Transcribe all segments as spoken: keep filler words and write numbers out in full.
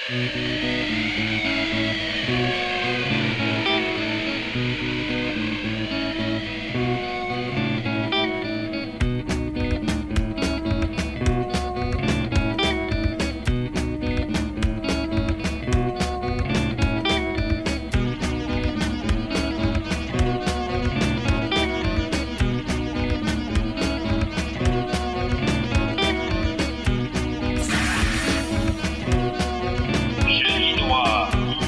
Jeudi noir.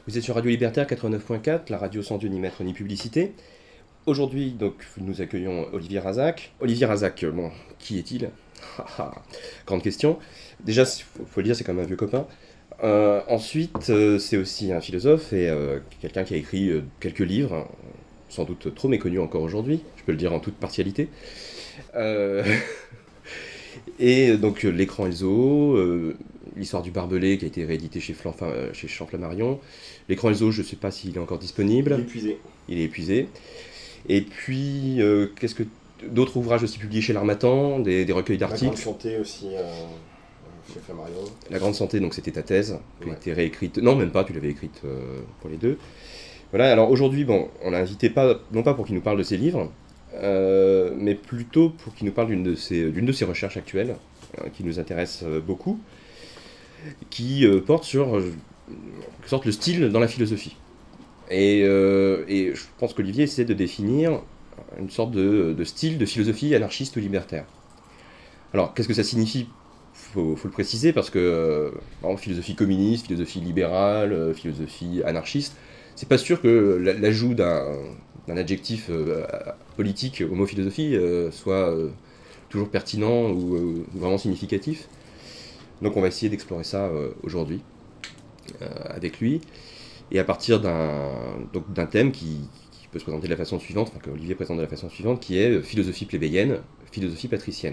Vous êtes sur Radio Libertaire quatre-vingt-neuf point quatre, la radio sans Dieu ni maître ni publicité. Aujourd'hui, donc, nous accueillons Olivier Razac. Olivier Razac, bon, qui est-il? Grande question. Déjà, il faut, faut le dire, c'est quand même un vieux copain. Euh, ensuite, euh, c'est aussi un philosophe et euh, quelqu'un qui a écrit euh, quelques livres, sans doute trop méconnus encore aujourd'hui, je peux le dire en toute partialité. Euh... et donc, euh, L'écran et le zoo, euh, l'histoire du barbelé qui a été réédité chez, Flan, euh, chez Champ-Flammarion. L'écran et le zoo, je ne sais pas s'il est encore disponible. Il est épuisé. Il est épuisé. Et puis, euh, qu'est-ce que d'autres ouvrages aussi publiés chez l'Harmattan, des, des recueils d'articles. La Grande Santé aussi, euh, chez Flammarion. La Grande Santé, donc c'était ta thèse, qui Ouais. a été réécrite. Non, même pas, tu l'avais écrite euh, pour les deux. Voilà, alors aujourd'hui, bon, on l'a invité pas, non pas pour qu'il nous parle de ses livres, euh, mais plutôt pour qu'il nous parle d'une de ses, d'une de ses recherches actuelles, euh, qui nous intéresse euh, beaucoup, qui euh, porte sur, euh, en quelque sorte, le style dans la philosophie. Et, euh, et je pense qu'Olivier essaie de définir une sorte de, de style de philosophie anarchiste ou libertaire. Alors, qu'est-ce que ça signifie? Faut, faut le préciser parce que, euh, par exemple, philosophie communiste, philosophie libérale, euh, philosophie anarchiste, c'est pas sûr que l'ajout d'un, d'un adjectif euh, politique au mot philosophie euh, soit euh, toujours pertinent ou euh, vraiment significatif. Donc on va essayer d'explorer ça euh, aujourd'hui euh, avec lui. Et à partir d'un, donc, d'un thème qui, qui peut se présenter de la façon suivante, enfin que Olivier présente de la façon suivante, qui est philosophie plébéienne, philosophie patricienne.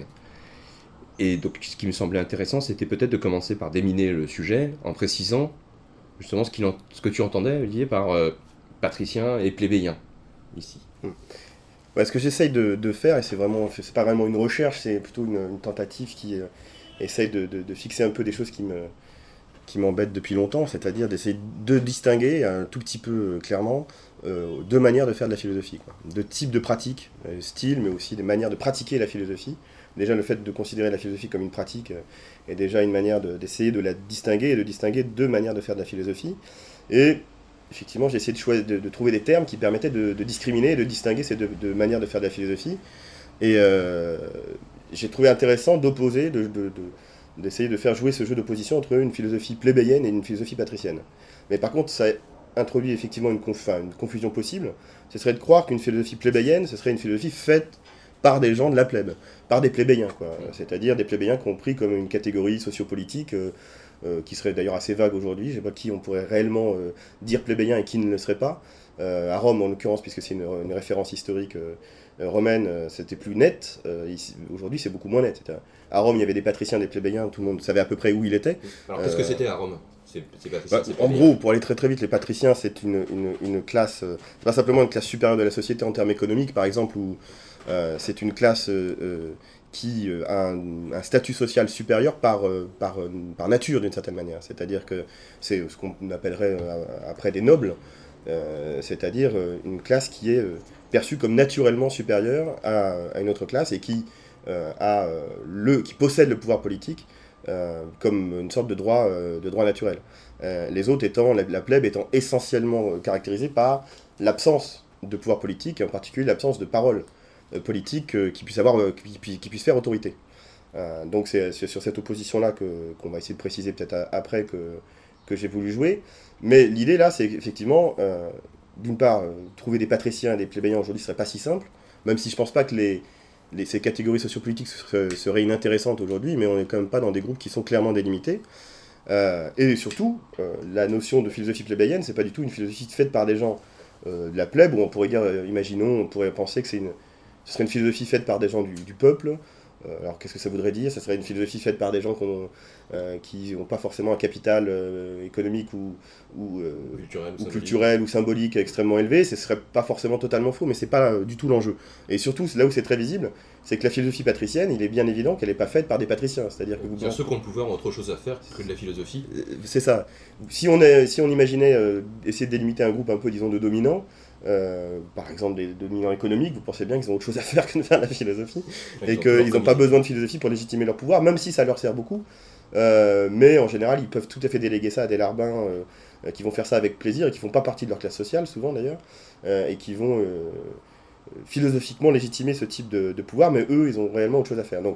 Et donc ce qui me semblait intéressant, c'était peut-être de commencer par déminer le sujet en précisant justement ce, qu'il en, ce que tu entendais, Olivier, par euh, patricien et plébéien, ici. Ouais, ce que j'essaye de, de faire, et c'est vraiment, c'est pas vraiment une recherche, c'est plutôt une, une tentative qui euh, essaye de, de, de fixer un peu des choses qui me, qui m'embêtent depuis longtemps, c'est-à-dire d'essayer de distinguer un tout petit peu euh, clairement euh, deux manières de faire de la philosophie, quoi. Deux types de pratiques, euh, style, mais aussi des manières de pratiquer la philosophie. Déjà, le fait de considérer la philosophie comme une pratique euh, est déjà une manière de, d'essayer de la distinguer et de distinguer deux manières de faire de la philosophie. Et effectivement, j'ai essayé de, choisir, de, de trouver des termes qui permettaient de, de discriminer et de distinguer ces deux, deux manières de faire de la philosophie. Et euh, j'ai trouvé intéressant d'opposer, de, de, de, d'essayer de faire jouer ce jeu d'opposition entre une philosophie plébéienne et une philosophie patricienne. Mais par contre, ça introduit effectivement une, conf, une confusion possible. Ce serait de croire qu'une philosophie plébéienne, ce serait une philosophie faite par des gens de la plèbe, par des plébéiens, quoi. C'est-à-dire des plébéiens compris comme une catégorie sociopolitique, euh, euh, qui serait d'ailleurs assez vague aujourd'hui. Je ne sais pas qui on pourrait réellement euh, dire plébéien et qui ne le serait pas. Euh, à Rome, en l'occurrence, puisque c'est une, une référence historique euh, romaine, euh, c'était plus net. Euh, ici, aujourd'hui, c'est beaucoup moins net. C'est-à-dire, à Rome, il y avait des patriciens, des plébéiens, tout le monde savait à peu près où il était. Alors, qu'est-ce Euh, que c'était à Rome? C'est, c'est patricien, Bah, c'est en plébéien. gros, pour aller très très vite, les patriciens, c'est une, une, une classe, euh, c'est pas simplement une classe supérieure de la société en termes économiques, par exemple, où euh, c'est une classe euh, euh, qui euh, a un, un statut social supérieur par, euh, par, euh, par nature, d'une certaine manière. C'est-à-dire que c'est ce qu'on appellerait euh, après des nobles, euh, c'est-à-dire euh, une classe qui est euh, perçue comme naturellement supérieure à, à une autre classe et qui, euh, a, euh, le, qui possède le pouvoir politique. Euh, comme une sorte de droit, euh, de droit naturel. Euh, les autres étant, la, la plèbe étant essentiellement euh, caractérisée par l'absence de pouvoir politique, et en particulier l'absence de parole euh, politique euh, qui, puisse avoir, euh, qui, qui puisse faire autorité. Euh, donc c'est, c'est sur cette opposition-là que, qu'on va essayer de préciser peut-être à, après que, que j'ai voulu jouer. Mais l'idée là, c'est effectivement, euh, d'une part, euh, trouver des patriciens et des plébéiens aujourd'hui ne serait pas si simple, même si je ne pense pas que les Les, ces catégories sociopolitiques seraient inintéressantes aujourd'hui, mais on n'est quand même pas dans des groupes qui sont clairement délimités. Euh, et surtout, euh, la notion de philosophie plébéienne, c'est pas du tout une philosophie faite par des gens euh, de la plèbe, où on pourrait dire, euh, imaginons, on pourrait penser que c'est une, ce serait une philosophie faite par des gens du, du peuple. Euh, alors qu'est-ce que ça voudrait dire? Ça serait une philosophie faite par des gens euh, qui n'ont pas forcément un capital euh, économique ou, ou, euh, Culturel ou ou symbolique. culturel ou symbolique extrêmement élevé. Ce serait pas forcément totalement faux, mais c'est pas euh, du tout l'enjeu. Et surtout, là où c'est très visible, c'est que la philosophie patricienne, il est bien évident qu'elle n'est pas faite par des patriciens. C'est-à-dire que vous C'est-à-dire ceux qui ont le pouvoir ont autre chose à faire que de la philosophie. Euh, C'est ça. Si on, est, si on imaginait euh, essayer de délimiter un groupe un peu, disons, de dominants, euh, par exemple des dominants économiques, vous pensez bien qu'ils ont autre chose à faire que de faire de la philosophie, Ils et ont qu'ils leur n'ont pas commission. besoin de philosophie pour légitimer leur pouvoir, même si ça leur sert beaucoup. Euh, mais en général, ils peuvent tout à fait déléguer ça à des larbins euh, qui vont faire ça avec plaisir et qui font pas partie de leur classe sociale, souvent d'ailleurs, euh, et qui vont euh, philosophiquement légitimer ce type de, de pouvoir, mais eux, ils ont réellement autre chose à faire. Donc,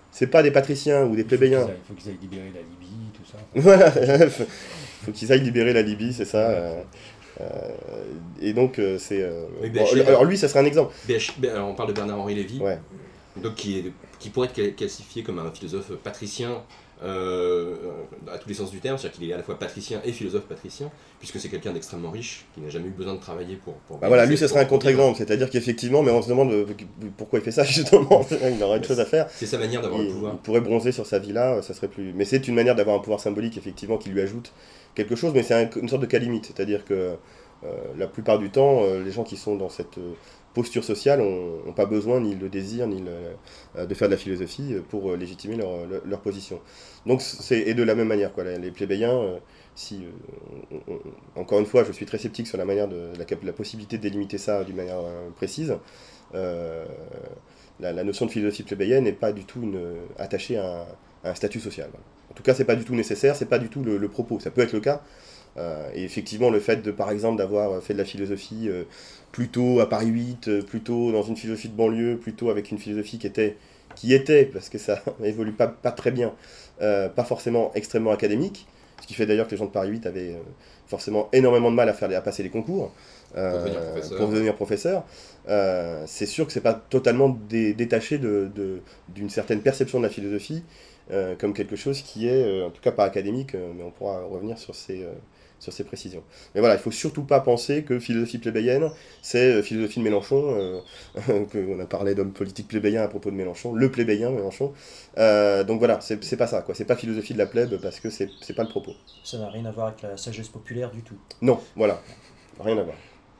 c'est pas des patriciens ou des plébéiens. Il faut qu'ils aillent libérer la Libye, tout ça. Voilà, il faut qu'ils aillent libérer la Libye, c'est ça. Euh, euh, et donc, euh, c'est. Euh, Oui, bon, B H L, alors, lui, ça serait un exemple. B H, B- alors on parle de Bernard-Henri Lévy, Ouais. donc qui, est, qui pourrait être classifié comme un philosophe patricien euh, à tous les sens du terme, c'est-à-dire qu'il est à la fois patricien et philosophe patricien, puisque c'est quelqu'un d'extrêmement riche, qui n'a jamais eu besoin de travailler pour... pour Bah voilà, lui, pour- ce serait un pour- contre-exemple, c'est-à-dire qu'effectivement, mais on se demande euh, pourquoi il fait ça, justement. Il aurait une chose à faire. C'est sa manière d'avoir Il, le pouvoir. il pourrait bronzer sur sa villa, ça serait plus. Mais c'est une manière d'avoir un pouvoir symbolique, effectivement, qui lui ajoute quelque chose, mais c'est un- une sorte de cas limite, c'est-à-dire que euh, la plupart du temps, euh, les gens qui sont dans cette euh, posture sociale n'ont pas besoin, ni le désir, ni le, euh, de faire de la philosophie pour euh, légitimer leur, leur, leur position. Donc, c'est, et de la même manière, quoi, les, les plébéiens, euh, si, euh, on, on, encore une fois, je suis très sceptique sur la manière de la, la possibilité de délimiter ça d'une manière euh, précise. Euh, la, la notion de philosophie plébéienne n'est pas du tout une, attachée à un, à un statut social. En tout cas, c'est pas du tout nécessaire, c'est pas du tout le, le propos. Ça peut être le cas. Euh, et effectivement, le fait de, par exemple, d'avoir fait de la philosophie euh, plutôt à Paris huit, euh, plutôt dans une philosophie de banlieue, plutôt avec une philosophie qui était, qui était parce que ça évolue pas, pas très bien, euh, pas forcément extrêmement académique, ce qui fait d'ailleurs que les gens de Paris huit avaient euh, forcément énormément de mal à, faire, à passer les concours euh, Pour devenir professeur. pour devenir professeur. Euh, c'est sûr que c'est pas totalement dé, détaché de, de, d'une certaine perception de la philosophie euh, comme quelque chose qui est, euh, en tout cas pas académique, euh, mais on pourra revenir sur ces... Euh, sur ces précisions. Mais voilà, il ne faut surtout pas penser que philosophie plébéienne, c'est euh, philosophie de Mélenchon, euh, qu'on a parlé d'homme politique plébéien à propos de Mélenchon, le plébéien Mélenchon. Euh, donc voilà, c'est, c'est pas ça, quoi. C'est pas philosophie de la plèbe parce que c'est, c'est pas le propos. Ça n'a rien à voir avec la sagesse populaire du tout. Non, voilà, rien à voir.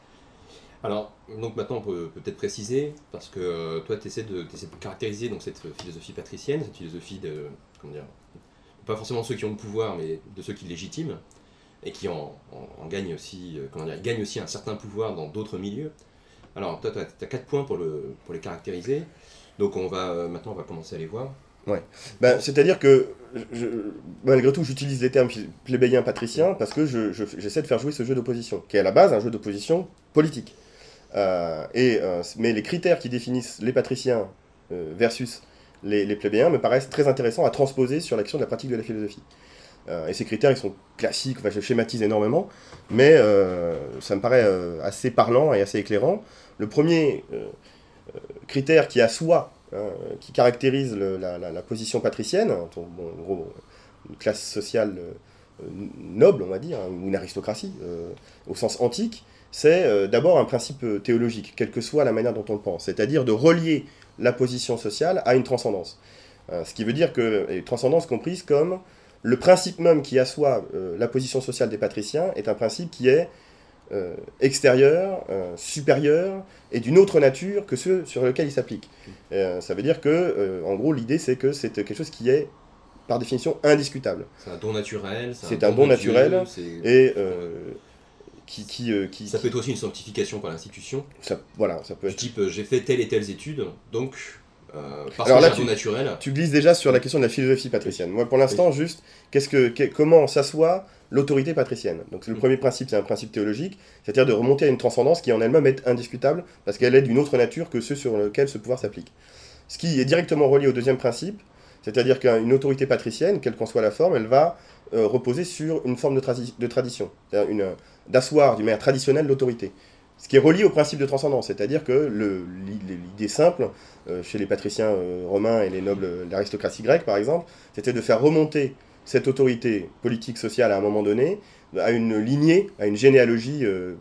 Alors, donc maintenant on peut peut-être préciser, parce que euh, toi tu essaies de, t'essaies de caractériser donc, cette philosophie patricienne, cette philosophie de, comment dire, pas forcément ceux qui ont le pouvoir, mais de ceux qui légitiment, et qui en, en, en gagnent aussi, euh, comment dire, gagnent aussi un certain pouvoir dans d'autres milieux. Alors, toi, tu as quatre points pour, le, pour les caractériser. Donc, on va, euh, maintenant, on va commencer à les voir. Ouais. Ben, c'est-à-dire que, je, malgré tout, j'utilise les termes plébéien, patricien, parce que je, je, j'essaie de faire jouer ce jeu d'opposition, qui est à la base un jeu d'opposition politique. Euh, et, euh, mais les critères qui définissent les patriciens euh, versus les, les plébéiens me paraissent très intéressants à transposer sur l'action de la pratique de la philosophie. Euh, et ces critères, ils sont classiques, enfin, je schématise énormément, mais euh, ça me paraît euh, assez parlant et assez éclairant. Le premier euh, euh, critère qui a soi, hein, qui caractérise le, la, la, la position patricienne, bon, en gros, une classe sociale euh, noble, on va dire, hein, ou une aristocratie, euh, au sens antique, c'est euh, d'abord un principe théologique, quelle que soit la manière dont on le pense, c'est-à-dire de relier la position sociale à une transcendance. Euh, ce qui veut dire que, et transcendance comprise comme le principe même qui assoit euh, la position sociale des patriciens est un principe qui est euh, extérieur, euh, supérieur et d'une autre nature que ceux sur lesquels il s'applique. Euh, ça veut dire que, euh, en gros, l'idée c'est que c'est quelque chose qui est, par définition, indiscutable. C'est un don naturel. C'est, c'est un, un don, don naturel Dieu, et euh, qui, qui, euh, qui... Ça peut être aussi une sanctification par l'institution. Ça, voilà, ça peut du être... type, j'ai fait telles et telles études, donc... Euh, parce Alors que là, c'est un don naturel. Tu glisses déjà sur la question de la philosophie patricienne. Moi, pour l'instant, oui. juste, qu'est-ce que, qu'est, comment s'assoit l'autorité patricienne. Donc, le mmh. premier principe, c'est un principe théologique, c'est-à-dire de remonter à une transcendance qui en elle-même est indiscutable, parce qu'elle est d'une autre nature que ceux sur lesquels ce pouvoir s'applique. Ce qui est directement relié au deuxième principe, c'est-à-dire qu'une autorité patricienne, quelle qu'en soit la forme, elle va euh, reposer sur une forme de, tradi- de tradition, c'est-à-dire une, d'asseoir d'une manière traditionnelle l'autorité. Ce qui est relié au principe de transcendance, c'est-à-dire que le, l'idée simple, euh, chez les patriciens euh, romains et les nobles, l'aristocratie grecque par exemple, c'était de faire remonter cette autorité politique, sociale à un moment donné, à une lignée, à une généalogie euh,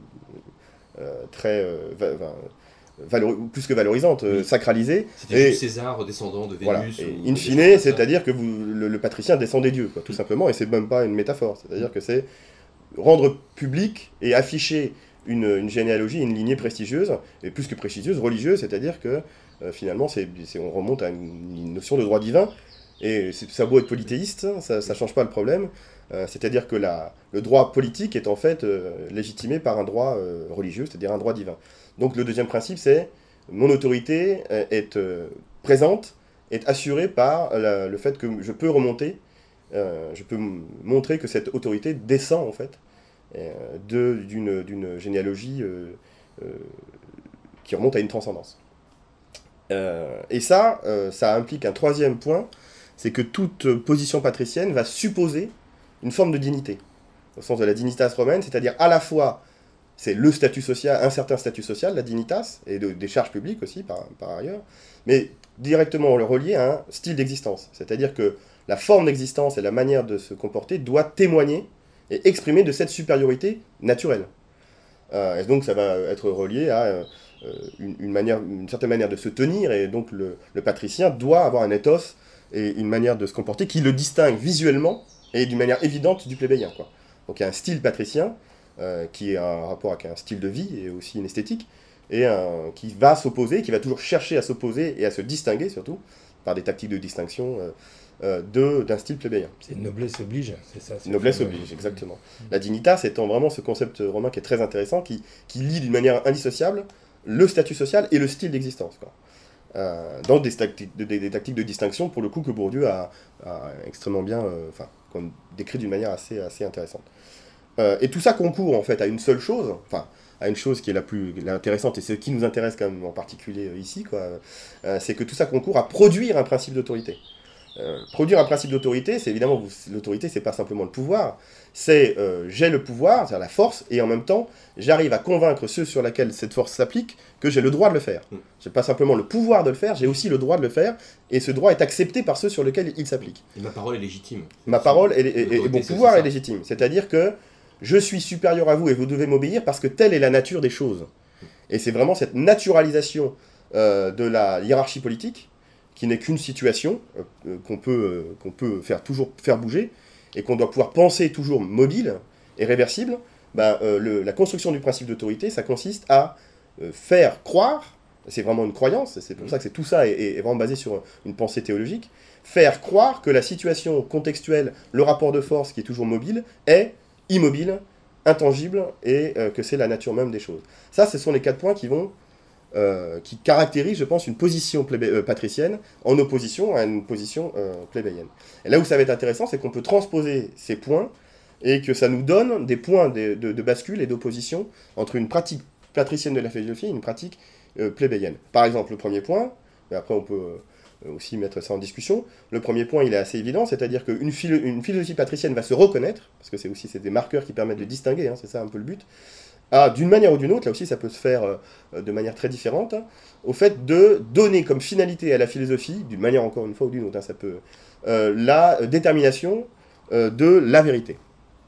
euh, très, euh, va, va, valori- plus que valorisante, oui. euh, sacralisée. C'était et, juste César, descendant de Vénus. Voilà. Et in fine, c'est-à-dire que vous, le, le patricien descend des dieux, quoi, tout mmh. simplement, et c'est même pas une métaphore, c'est-à-dire que c'est rendre public et afficher Une, une généalogie, une lignée prestigieuse, et plus que prestigieuse, religieuse, c'est-à-dire que euh, finalement c'est, c'est, on remonte à une, une notion de droit divin, et c'est, ça a beau être polythéiste, ça ne change pas le problème, euh, c'est-à-dire que la, le droit politique est en fait euh, légitimé par un droit euh, religieux, c'est-à-dire un droit divin. Donc le deuxième principe c'est, mon autorité est euh, présente, est assurée par la, le fait que je peux remonter, euh, je peux m- montrer que cette autorité descend en fait, De, d'une, d'une généalogie euh, euh, qui remonte à une transcendance. Euh, et ça, euh, ça implique un troisième point, c'est que toute position patricienne va supposer une forme de dignité, au sens de la dignitas romaine, c'est-à-dire à la fois, c'est le statut social, un certain statut social, la dignitas, et de, des charges publiques aussi, par, par ailleurs, mais directement relié à un style d'existence. C'est-à-dire que la forme d'existence et la manière de se comporter doit témoigner et exprimer de cette supériorité naturelle. Euh, et donc ça va être relié à euh, une, une, manière, une certaine manière de se tenir, et donc le, le patricien doit avoir un ethos et une manière de se comporter qui le distingue visuellement et d'une manière évidente du plébéien, quoi. Donc il y a un style patricien euh, qui est un rapport avec un style de vie et aussi une esthétique, et un, qui va s'opposer, qui va toujours chercher à s'opposer et à se distinguer surtout, par des tactiques de distinction euh, euh, de, d'un style plébéien. C'est une noblesse oblige, c'est ça. C'est noblesse oblige, exactement. Mmh. La dignitas étant vraiment ce concept romain qui est très intéressant, qui, qui lie d'une manière indissociable le statut social et le style d'existence, quoi. Euh, dans des tactiques, des, des tactiques de distinction, pour le coup, que Bourdieu a, a extrêmement bien, enfin, euh, qu'on décrit d'une manière assez, assez intéressante. Euh, et tout ça concourt, en fait, à une seule chose, enfin, à une chose qui est la plus la intéressante, et ce qui nous intéresse quand même en particulier ici, quoi, euh, c'est que tout ça concourt à produire un principe d'autorité. Euh, produire un principe d'autorité, c'est évidemment, l'autorité, c'est pas simplement le pouvoir, c'est euh, j'ai le pouvoir, c'est-à-dire la force, et en même temps, j'arrive à convaincre ceux sur lesquels cette force s'applique que j'ai le droit de le faire. Mm. J'ai pas simplement le pouvoir de le faire, j'ai aussi le droit de le faire, et ce droit est accepté par ceux sur lesquels il s'applique. Et ma parole est légitime. Ma parole est, et, et mon pouvoir est, est légitime, c'est-à-dire que je suis supérieur à vous et vous devez m'obéir parce que telle est la nature des choses. Et c'est vraiment cette naturalisation euh, de la hiérarchie politique, qui n'est qu'une situation euh, qu'on peut, euh, qu'on peut faire toujours faire bouger, et qu'on doit pouvoir penser toujours mobile et réversible. Ben, euh, le, la construction du principe d'autorité, ça consiste à euh, faire croire, c'est vraiment une croyance, c'est pour ça que c'est, tout ça est, est vraiment basé sur une pensée théologique, faire croire que la situation contextuelle, le rapport de force qui est toujours mobile, est immobile, intangible, et euh, que c'est la nature même des choses. Ça, ce sont les quatre points qui vont Euh, qui caractérise, je pense, une position plébé- euh, patricienne en opposition à une position euh, plébéienne. Et là où ça va être intéressant, c'est qu'on peut transposer ces points et que ça nous donne des points de, de, de bascule et d'opposition entre une pratique patricienne de la philosophie et une pratique euh, plébéienne. Par exemple, le premier point, mais après on peut euh, aussi mettre ça en discussion, le premier point il est assez évident, c'est-à-dire qu'une philo- une philosophie patricienne va se reconnaître, parce que c'est aussi c'est des marqueurs qui permettent de distinguer, hein, c'est ça un peu le but, Ah, d'une manière ou d'une autre, là aussi ça peut se faire euh, de manière très différente, hein, au fait de donner comme finalité à la philosophie, d'une manière encore une fois ou d'une autre, hein, ça peut, euh, la détermination euh, de la vérité.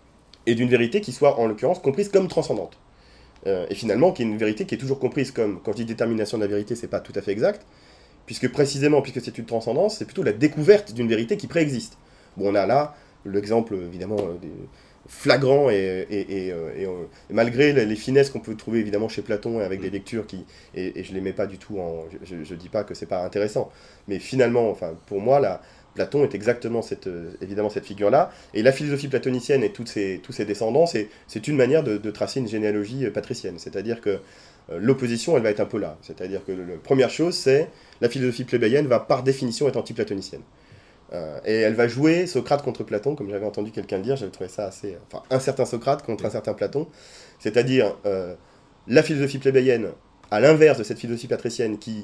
Et d'une vérité qui soit en l'occurrence comprise comme transcendante. Euh, et finalement, qui est une vérité qui est toujours comprise comme, quand je dis détermination de la vérité, c'est pas tout à fait exact, puisque précisément, puisque c'est une transcendance, c'est plutôt la découverte d'une vérité qui préexiste. Bon, on a là l'exemple évidemment euh, des flagrant et, et, et, et, et, et malgré les, les finesses qu'on peut trouver évidemment chez Platon avec des lectures qui et, et je les mets pas du tout en je, je dis pas que c'est pas intéressant, mais finalement enfin pour moi là Platon est exactement cette évidemment cette figure là, et la philosophie platonicienne et toutes ses tous ses descendants, c'est c'est une manière de, de tracer une généalogie patricienne, c'est-à-dire que euh, l'opposition elle va être un peu là, c'est-à-dire que la première chose c'est la philosophie plébéienne va par définition être anti-platonicienne. Euh, et elle va jouer Socrate contre Platon, comme j'avais entendu quelqu'un dire, j'avais trouvé ça assez... Enfin, un certain Socrate contre un certain Platon, c'est-à-dire euh, la philosophie plébéienne, à l'inverse de cette philosophie patricienne qui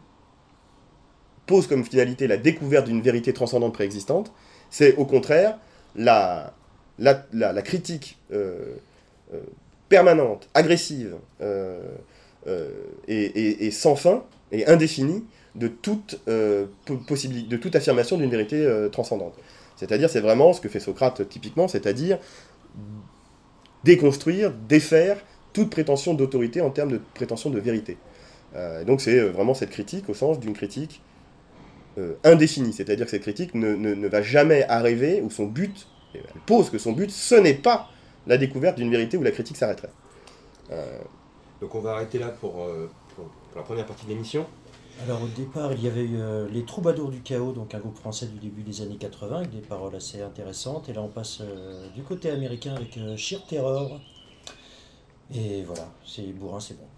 pose comme finalité la découverte d'une vérité transcendante préexistante, c'est au contraire la, la, la, la critique euh, euh, permanente, agressive, euh, euh, et, et, et sans fin, et indéfinie, de toute, euh, possibilité, de toute affirmation d'une vérité euh, transcendante. C'est-à-dire, c'est vraiment ce que fait Socrate typiquement, c'est-à-dire déconstruire, défaire toute prétention d'autorité en termes de prétention de vérité. Euh, donc c'est vraiment cette critique au sens d'une critique euh, indéfinie, c'est-à-dire que cette critique ne, ne, ne va jamais arriver, ou son but, elle pose que son but, ce n'est pas la découverte d'une vérité où la critique s'arrêterait. Euh... Donc on va arrêter là pour, euh, pour, pour la première partie de l'émission. Alors au départ, il y avait eu euh, les Troubadours du Chaos, donc un groupe français du début des années quatre-vingts, avec des paroles assez intéressantes. Et là, on passe euh, du côté américain avec euh, Sheer Terror. Et voilà, c'est bourrin, c'est bon.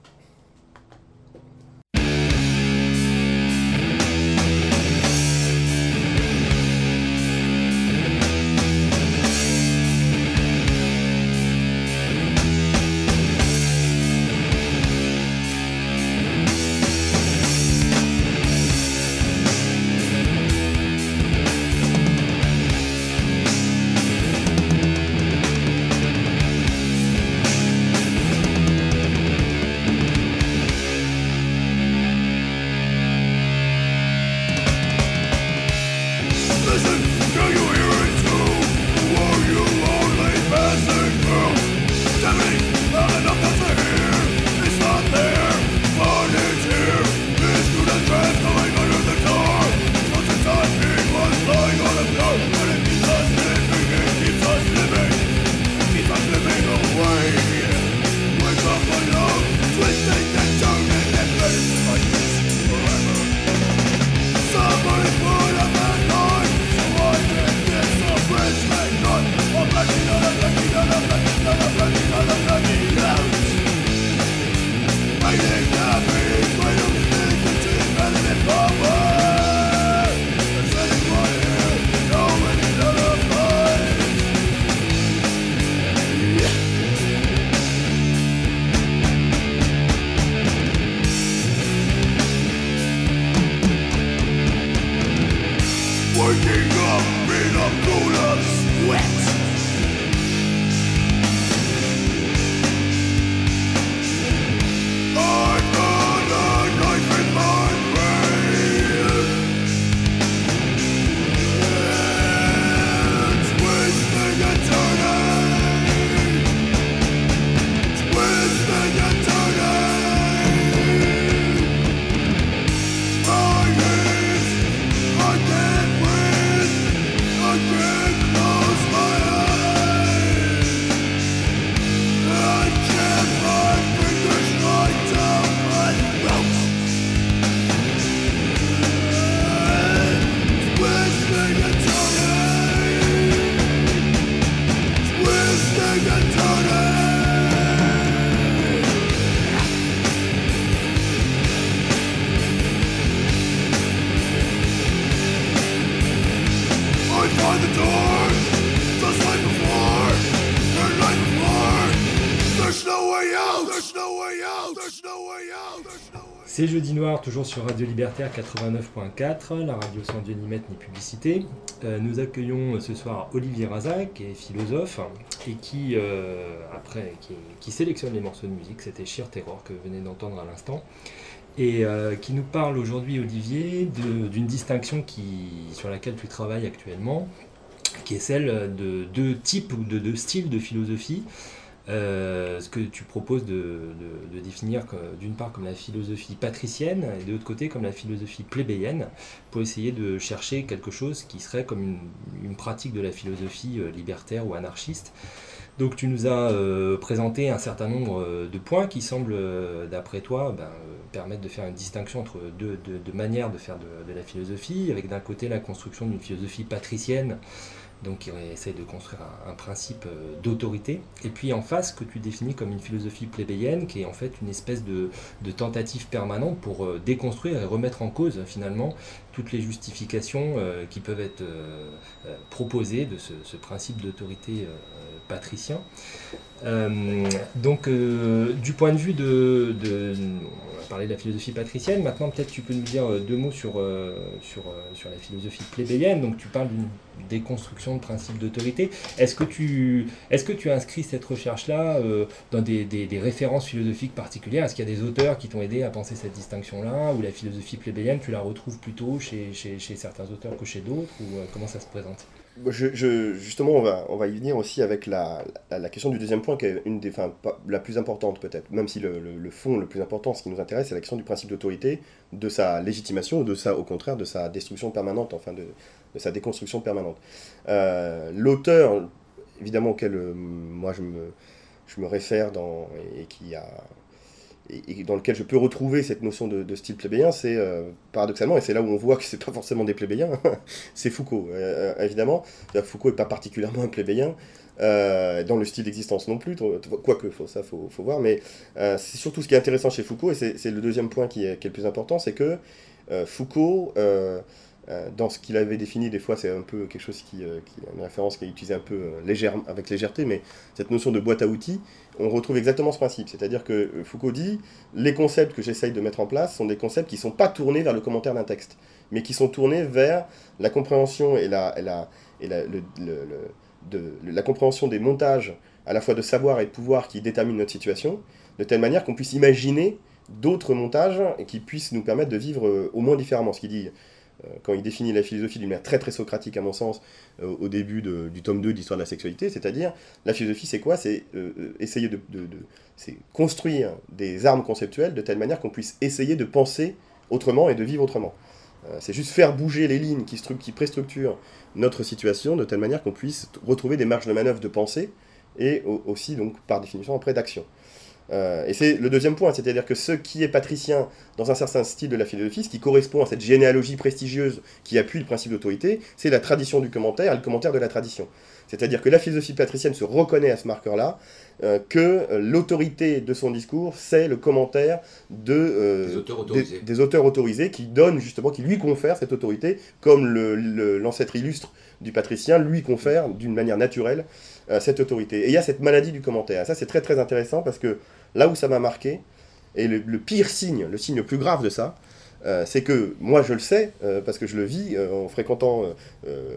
C'est Jeudi Noir, toujours sur Radio Libertaire quatre-vingt-neuf point quatre, la radio sans Dieu ni maître ni publicité. Euh, nous accueillons ce soir Olivier Raza, qui est philosophe, et qui, euh, après, qui, qui sélectionne les morceaux de musique. C'était Sheer Terror que vous venez d'entendre à l'instant. Et euh, qui nous parle aujourd'hui, Olivier, de, d'une distinction qui, sur laquelle tu travailles actuellement, qui est celle de deux types ou de deux styles de philosophie. Euh, ce que tu proposes de, de, de définir d'une part comme la philosophie patricienne et de l'autre côté comme la philosophie plébéienne, pour essayer de chercher quelque chose qui serait comme une, une pratique de la philosophie libertaire ou anarchiste. Donc tu nous as euh, présenté un certain nombre de points qui semblent, euh, d'après toi, ben, euh, permettre de faire une distinction entre deux, deux, deux manières de faire de, de la philosophie, avec d'un côté la construction d'une philosophie patricienne, donc qui essaie de construire un, un principe d'autorité, et puis en face que tu définis comme une philosophie plébéienne, qui est en fait une espèce de, de tentative permanente pour euh, déconstruire et remettre en cause finalement toutes les justifications euh, qui peuvent être euh, euh, proposées de ce, ce principe d'autorité euh, patricien. Euh, donc euh, du point de vue de, de... on va parler de la philosophie patricienne, maintenant peut-être tu peux nous dire deux mots sur, euh, sur, euh, sur la philosophie plébéienne. Donc tu parles d'une déconstruction de principe d'autorité. Est-ce que tu, est-ce que tu inscris cette recherche-là euh, dans des, des, des références philosophiques particulières? Est-ce qu'il y a des auteurs qui t'ont aidé à penser cette distinction-là, ou la philosophie plébéienne, tu la retrouves plutôt chez, chez, chez certains auteurs que chez d'autres, ou euh, comment ça se présente? Je, je, justement, on va, on va y venir aussi avec la, la, la question du deuxième point, qui est une des, enfin, pas, la plus importante peut-être, même si le, le, le fond le plus important, ce qui nous intéresse, c'est la question du principe d'autorité, de sa légitimation, ou de sa, au contraire, de sa destruction permanente, enfin de, de sa déconstruction permanente. Euh, l'auteur, évidemment, auquel euh, moi je me, je me réfère dans, et, et qui a... et dans lequel je peux retrouver cette notion de, de style plébéien, c'est euh, paradoxalement, et c'est là où on voit que c'est pas forcément des plébéiens, c'est Foucault, euh, évidemment. Foucault n'est pas particulièrement un plébéien, euh, dans le style d'existence non plus, quoique, faut, ça faut, faut voir, mais euh, c'est surtout ce qui est intéressant chez Foucault, et c'est, c'est le deuxième point qui est, qui est le plus important, c'est que euh, Foucault, euh, euh, dans ce qu'il avait défini, des fois c'est un peu quelque chose qui, euh, qui une référence qui est utilisée un peu euh, légère, avec légèreté, mais cette notion de boîte à outils, on retrouve exactement ce principe. C'est-à-dire que Foucault dit, les concepts que j'essaye de mettre en place sont des concepts qui ne sont pas tournés vers le commentaire d'un texte, mais qui sont tournés vers la compréhension et la, et la, et la, le, le, le, de, la compréhension des montages, à la fois de savoir et de pouvoir qui déterminent notre situation, de telle manière qu'on puisse imaginer d'autres montages qui puissent nous permettre de vivre au moins différemment. Ce qu'il dit, quand il définit la philosophie d'une manière très très socratique à mon sens, euh, au début de, du tome deux d'Histoire de la sexualité, c'est-à-dire, la philosophie c'est quoi? C'est euh, essayer de, de, de c'est construire des armes conceptuelles de telle manière qu'on puisse essayer de penser autrement et de vivre autrement. Euh, c'est juste faire bouger les lignes qui, stru- qui préstructurent notre situation de telle manière qu'on puisse retrouver des marges de manœuvre de pensée et au- aussi, donc, par définition, après d'action. Euh, et c'est le deuxième point, c'est-à-dire que ce qui est patricien dans un certain style de la philosophie, ce qui correspond à cette généalogie prestigieuse qui appuie le principe d'autorité, c'est la tradition du commentaire et le commentaire de la tradition. C'est-à-dire que la philosophie patricienne se reconnaît à ce marqueur-là, euh, que euh, l'autorité de son discours, c'est le commentaire de, euh, des, auteurs autorisés. Des, des auteurs autorisés qui donnent justement, qui lui confèrent cette autorité, comme le, le, l'ancêtre illustre du patricien lui confère d'une manière naturelle euh, cette autorité. Et il y a cette maladie du commentaire. Et ça, c'est très très intéressant parce que là où ça m'a marqué, et le, le pire signe, le signe le plus grave de ça, euh, c'est que, moi je le sais, euh, parce que je le vis euh, en fréquentant euh, euh,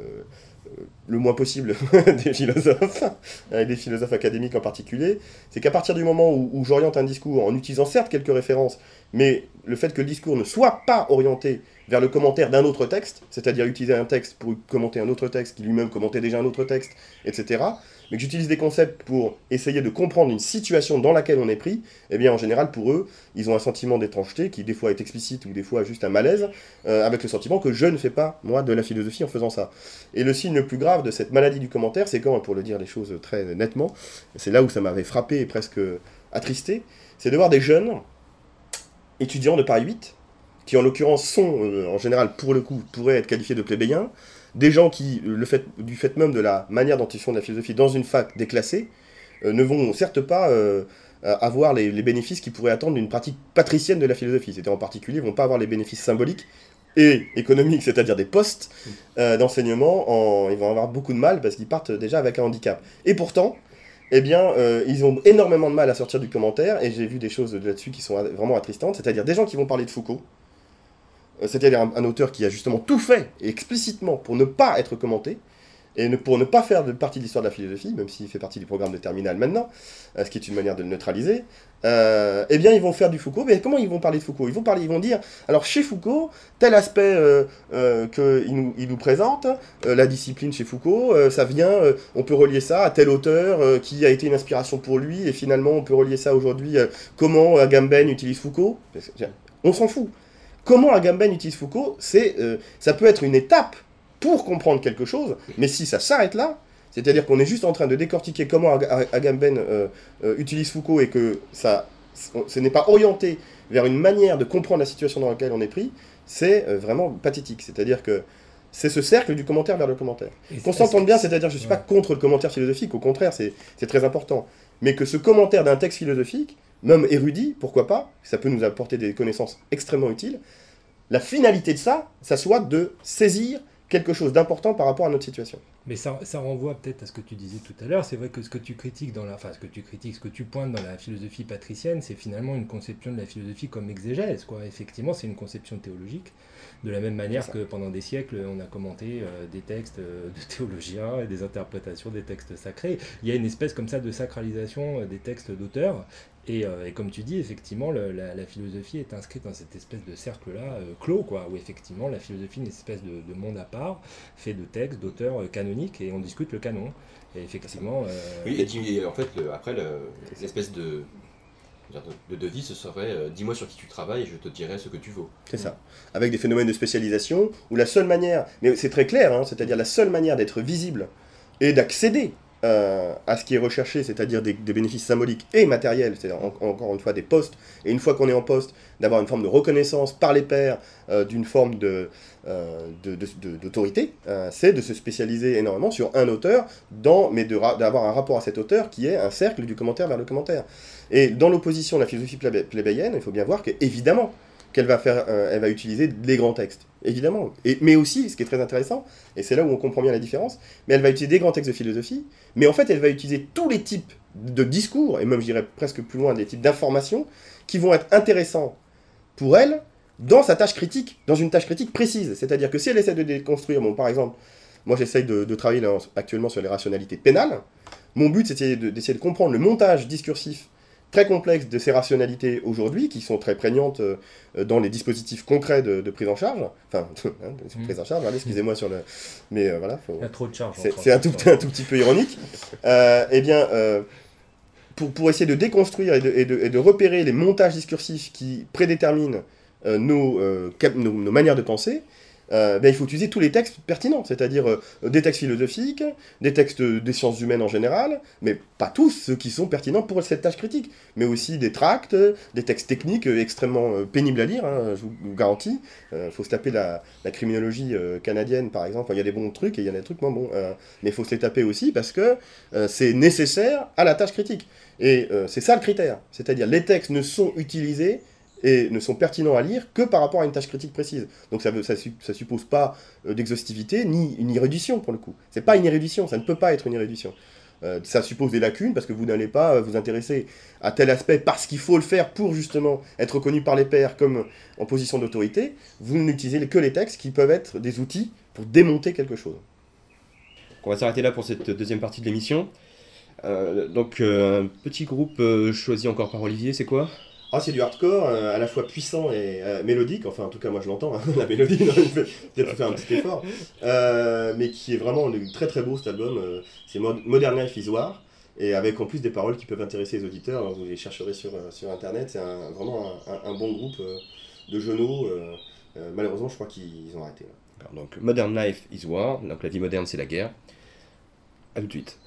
le moins possible des philosophes, avec des philosophes académiques en particulier, c'est qu'à partir du moment où, où j'oriente un discours en utilisant certes quelques références, mais le fait que le discours ne soit pas orienté vers le commentaire d'un autre texte, c'est-à-dire utiliser un texte pour commenter un autre texte qui lui-même commentait déjà un autre texte, et cetera, mais que j'utilise des concepts pour essayer de comprendre une situation dans laquelle on est pris, eh bien en général pour eux, ils ont un sentiment d'étrangeté qui des fois est explicite ou des fois juste un malaise, euh, avec le sentiment que je ne fais pas, moi, de la philosophie en faisant ça. Et le signe le plus grave de cette maladie du commentaire, c'est quand, pour le dire les choses très nettement, c'est là où ça m'avait frappé et presque attristé, c'est de voir des jeunes étudiants de Paris huit, qui en l'occurrence sont, euh, en général, pour le coup, pourraient être qualifiés de plébéiens, des gens qui, le fait, du fait même de la manière dont ils font de la philosophie dans une fac déclassée, euh, ne vont certes pas euh, avoir les, les bénéfices qu'ils pourraient attendre d'une pratique patricienne de la philosophie. C'est-à-dire en particulier, ils ne vont pas avoir les bénéfices symboliques et économiques, c'est-à-dire des postes euh, d'enseignement, en, ils vont avoir beaucoup de mal parce qu'ils partent déjà avec un handicap. Et pourtant, eh bien, euh, ils ont énormément de mal à sortir du commentaire, et j'ai vu des choses là-dessus qui sont vraiment attristantes, c'est-à-dire des gens qui vont parler de Foucault, euh, c'est-à-dire un, un auteur qui a justement tout fait, et explicitement, pour ne pas être commenté, et ne, pour ne pas faire de partie de l'histoire de la philosophie, même s'il fait partie du programme de terminale maintenant, euh, ce qui est une manière de le neutraliser, euh, eh bien ils vont faire du Foucault. Mais comment ils vont parler de Foucault ? Ils vont parler, ils vont dire, alors chez Foucault, tel aspect euh, euh, qu'il nous, il nous présente, euh, la discipline chez Foucault, euh, ça vient, euh, on peut relier ça à tel auteur euh, qui a été une inspiration pour lui, et finalement on peut relier ça aujourd'hui, euh, comment Agamben utilise Foucault ? On s'en fout. Comment Agamben utilise Foucault, c'est, euh, ça peut être une étape pour comprendre quelque chose, mais si ça s'arrête là, c'est-à-dire qu'on est juste en train de décortiquer comment Agamben euh, euh, utilise Foucault et que ça, ce n'est pas orienté vers une manière de comprendre la situation dans laquelle on est pris, c'est euh, vraiment pathétique. C'est-à-dire que c'est ce cercle du commentaire vers le commentaire. Qu'on s'entende bien, c'est-à-dire que je ne suis ouais. pas contre le commentaire philosophique, au contraire, c'est, c'est très important. Mais que ce commentaire d'un texte philosophique, même érudit, pourquoi pas, ça peut nous apporter des connaissances extrêmement utiles, la finalité de ça, ça soit de saisir quelque chose d'important par rapport à notre situation. Mais ça, ça renvoie peut-être à ce que tu disais tout à l'heure. C'est vrai que ce que tu critiques dans la, enfin ce que tu critiques, ce que tu pointes dans la philosophie patricienne, c'est finalement une conception de la philosophie comme exégèse, quoi. Effectivement, c'est une conception théologique. De la même manière que pendant des siècles, on a commenté euh, des textes euh, de théologiens et des interprétations des textes sacrés. Il y a une espèce comme ça de sacralisation euh, des textes d'auteurs. Et, euh, et comme tu dis, effectivement, le, la, la philosophie est inscrite dans cette espèce de cercle-là euh, clos, quoi, où effectivement la philosophie est une espèce de, de monde à part, fait de textes, d'auteurs euh, canoniques, et on discute le canon. Et effectivement... Euh... Oui, et, et en fait, le, après, le, l'espèce de... de devis, ce serait euh, dis-moi sur qui tu travailles et je te dirai ce que tu vaux. C'est ça. Avec des phénomènes de spécialisation où la seule manière, mais c'est très clair, hein, c'est-à-dire la seule manière d'être visible et d'accéder euh, à ce qui est recherché, c'est-à-dire des, des bénéfices symboliques et matériels, c'est-à-dire en, encore une fois des postes, et une fois qu'on est en poste, d'avoir une forme de reconnaissance par les pairs euh, d'une forme de, euh, de, de, de, d'autorité, euh, c'est de se spécialiser énormément sur un auteur, dans, mais de ra- d'avoir un rapport à cet auteur qui est un cercle du commentaire vers le commentaire. Et dans l'opposition de la philosophie plébé- plébéienne, il faut bien voir qu'évidemment, qu'elle va faire, euh, elle va utiliser les grands textes, évidemment. Et, mais aussi, ce qui est très intéressant, et c'est là où on comprend bien la différence, mais elle va utiliser des grands textes de philosophie, mais en fait, elle va utiliser tous les types de discours, et même, je dirais presque plus loin, des types d'informations, qui vont être intéressants pour elle, dans sa tâche critique, dans une tâche critique précise. C'est-à-dire que si elle essaie de déconstruire, bon, par exemple, moi j'essaye de, de travailler là, actuellement sur les rationalités pénales, mon but c'est d'essayer de, d'essayer de comprendre le montage discursif très complexe de ces rationalités aujourd'hui, qui sont très prégnantes euh, dans les dispositifs concrets de, de prise en charge. Enfin, hein, de prise en charge, allez, excusez-moi sur le... Mais euh, voilà, faut... il y a trop de charge. C'est, c'est un, tout, un tout petit peu ironique. Euh, eh bien, euh, pour, pour essayer de déconstruire et de, et, de, et de repérer les montages discursifs qui prédéterminent euh, nos, euh, cap- nos, nos manières de penser, Euh, ben, il faut utiliser tous les textes pertinents, c'est-à-dire euh, des textes philosophiques, des textes des sciences humaines en général, mais pas tous ceux qui sont pertinents pour cette tâche critique, mais aussi des tracts, des textes techniques euh, extrêmement euh, pénibles à lire, hein, je vous garantis. Il euh, faut se taper la, la criminologie euh, canadienne, par exemple. Il y a des bons trucs et il y a des trucs moins bons, euh, mais il faut se les taper aussi parce que euh, c'est nécessaire à la tâche critique. Et euh, c'est ça le critère, c'est-à-dire les textes ne sont utilisés et ne sont pertinents à lire que par rapport à une tâche critique précise. Donc ça ne ça, ça suppose pas euh, d'exhaustivité, ni une érudition pour le coup. C'est pas une érudition, ça ne peut pas être une érudition. Euh, ça suppose des lacunes parce que vous n'allez pas euh, vous intéresser à tel aspect parce qu'il faut le faire pour justement être reconnu par les pairs comme en position d'autorité. Vous n'utilisez que les textes qui peuvent être des outils pour démonter quelque chose. On va s'arrêter là pour cette deuxième partie de l'émission. Euh, donc euh, un petit groupe euh, choisi encore par Olivier, c'est quoi ? Ah, c'est du hardcore, euh, à la fois puissant et euh, mélodique, enfin en tout cas moi je l'entends, hein, la mélodie, non, il fait peut-être faire un petit effort, euh, mais qui est vraiment très très beau cet album, euh, c'est Modern Life is War, et avec en plus des paroles qui peuvent intéresser les auditeurs, hein, vous les chercherez sur, euh, sur internet, c'est un, vraiment un, un, un bon groupe euh, de genoux, euh, euh, malheureusement je crois qu'ils ont arrêté. Là. Alors, donc Modern Life is War, donc la vie moderne c'est la guerre, à tout de suite.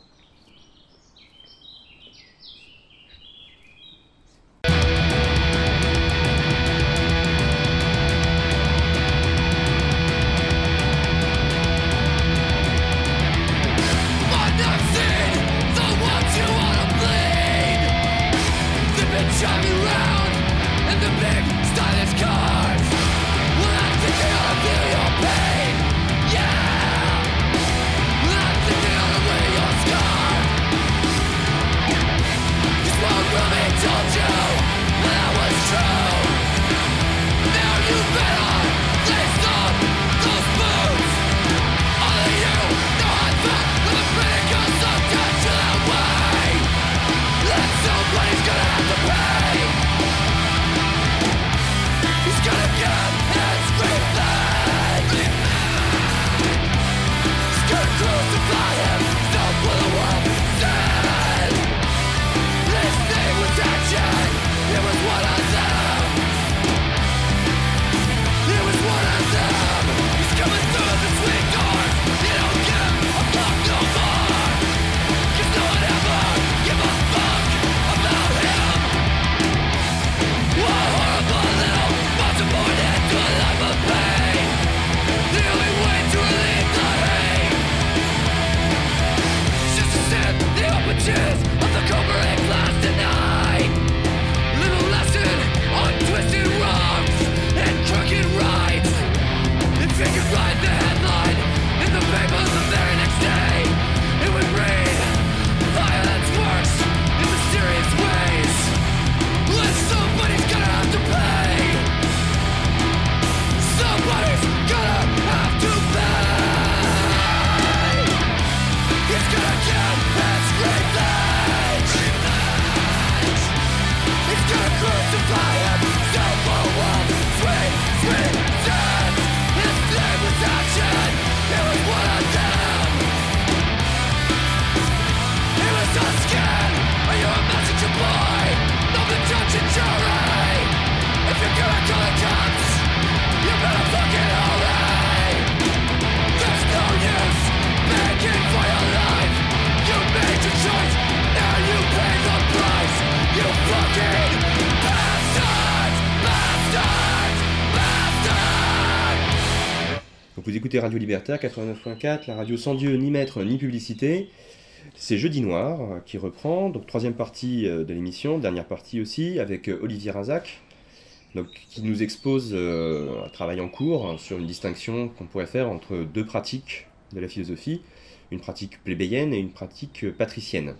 Vous écoutez Radio Libertaire quatre-vingt-neuf point quatre, la radio sans Dieu, ni maître, ni publicité. C'est Jeudi Noir qui reprend, donc troisième partie de l'émission, dernière partie aussi, avec Olivier Razac, donc, qui nous expose euh, un travail en cours sur une distinction qu'on pourrait faire entre deux pratiques de la philosophie, une pratique plébéienne et une pratique patricienne.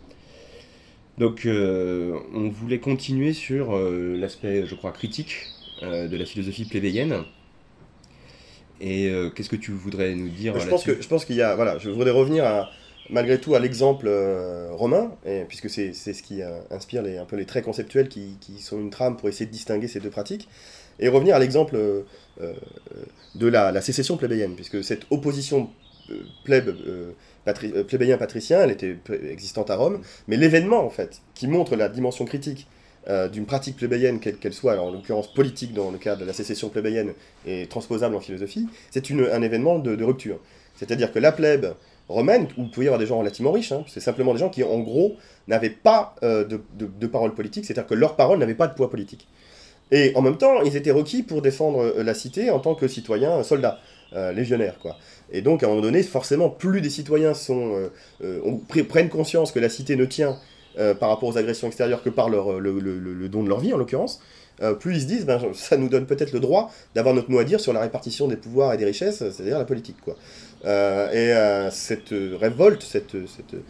Donc euh, on voulait continuer sur euh, l'aspect, je crois, critique euh, de la philosophie plébéienne. Et euh, qu'est-ce que tu voudrais nous dire je là-dessus ? pense que Je pense qu'il y a... Voilà, je voudrais revenir à, malgré tout à l'exemple euh, romain, et, puisque c'est, c'est ce qui euh, inspire les, un peu les traits conceptuels qui, qui sont une trame pour essayer de distinguer ces deux pratiques, et revenir à l'exemple euh, euh, de la, la sécession plébéienne, puisque cette opposition euh, plèbe, euh, patri, euh, plébéien-patricien, elle était existante à Rome, mais l'événement, en fait, qui montre la dimension critique Euh, d'une pratique plébéienne, quelle qu'elle soit, alors en l'occurrence politique dans le cadre de la sécession plébéienne et transposable en philosophie, c'est une, un événement de, de rupture. C'est-à-dire que la plèbe romaine, où il pouvait y avoir des gens relativement riches, hein, c'est simplement des gens qui en gros n'avaient pas euh, de, de, de parole politique, c'est-à-dire que leurs paroles n'avaient pas de poids politique. Et en même temps, ils étaient requis pour défendre euh, la cité en tant que citoyens euh, soldats, euh, légionnaires, quoi. Et donc à un moment donné, forcément, plus des citoyens sont, euh, euh, on, prennent conscience que la cité ne tient Euh, par rapport aux agressions extérieures que par leur, le, le, le, le don de leur vie en l'occurrence, euh, plus ils se disent ben, ça nous donne peut-être le droit d'avoir notre mot à dire sur la répartition des pouvoirs et des richesses, c'est-à-dire la politique, quoi. Euh, et euh, cette révolte, cette, cette,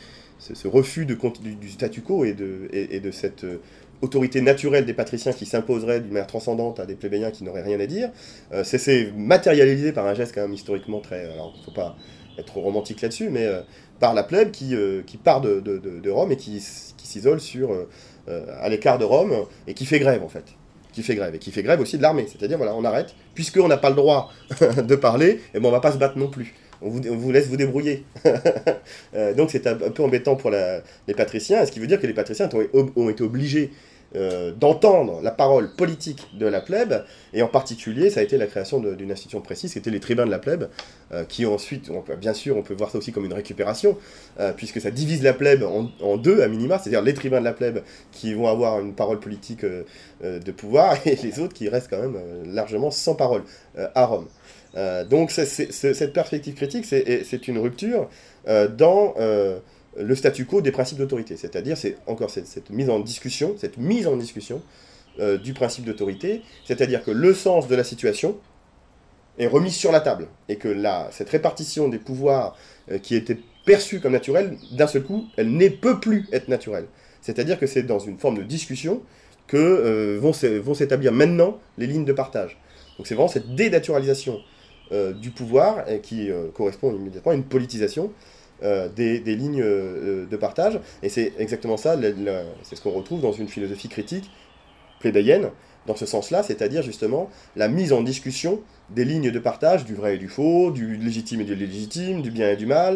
ce, ce refus de, du, du statu quo et de, et, et de cette euh, autorité naturelle des patriciens qui s'imposerait d'une manière transcendante à des plébéiens qui n'auraient rien à dire, euh, c'est matérialisé par un geste quand même historiquement très... Alors, il ne faut pas être trop romantique là-dessus, mais euh, par la plèbe qui, euh, qui part de, de, de, de Rome et qui, qui s'isole sur, euh, à l'écart de Rome et qui fait grève, en fait. Qui fait grève, et qui fait grève aussi de l'armée. C'est-à-dire, voilà, on arrête, puisqu'on n'a pas le droit de parler, et bon, on ne va pas se battre non plus. On vous, on vous laisse vous débrouiller. euh, donc c'est un, un peu embêtant pour la, les patriciens, ce qui veut dire que les patriciens ont, ont été obligés euh, d'entendre la parole politique de la plèbe, et en particulier, ça a été la création d'une institution précise, qui était les tribuns de la plèbe, euh, qui ensuite, on peut, bien sûr, on peut voir ça aussi comme une récupération, euh, puisque ça divise la plèbe en, en deux, à minima, c'est-à-dire les tribuns de la plèbe qui vont avoir une parole politique euh, euh, de pouvoir, et les autres qui restent quand même euh, largement sans parole, euh, à Rome. Euh, donc c'est, c'est, c'est, cette perspective critique, c'est, c'est une rupture euh, dans euh, le statu quo des principes d'autorité. C'est-à-dire, c'est encore cette, cette mise en discussion, cette mise en discussion euh, du principe d'autorité, c'est-à-dire que le sens de la situation est remis sur la table, et que la, cette répartition des pouvoirs euh, qui était perçue comme naturelle, d'un seul coup, elle ne peut plus être naturelle. C'est-à-dire que c'est dans une forme de discussion que euh, vont, vont s'établir maintenant les lignes de partage. Donc c'est vraiment cette dénaturalisation Euh, du pouvoir et qui euh, correspond immédiatement à une politisation euh, des, des lignes euh, de partage. Et c'est exactement ça, le, le, c'est ce qu'on retrouve dans une philosophie critique plébéienne, dans ce sens-là, c'est-à-dire justement la mise en discussion des lignes de partage, du vrai et du faux, du légitime et de l'illégitime, du bien et du mal,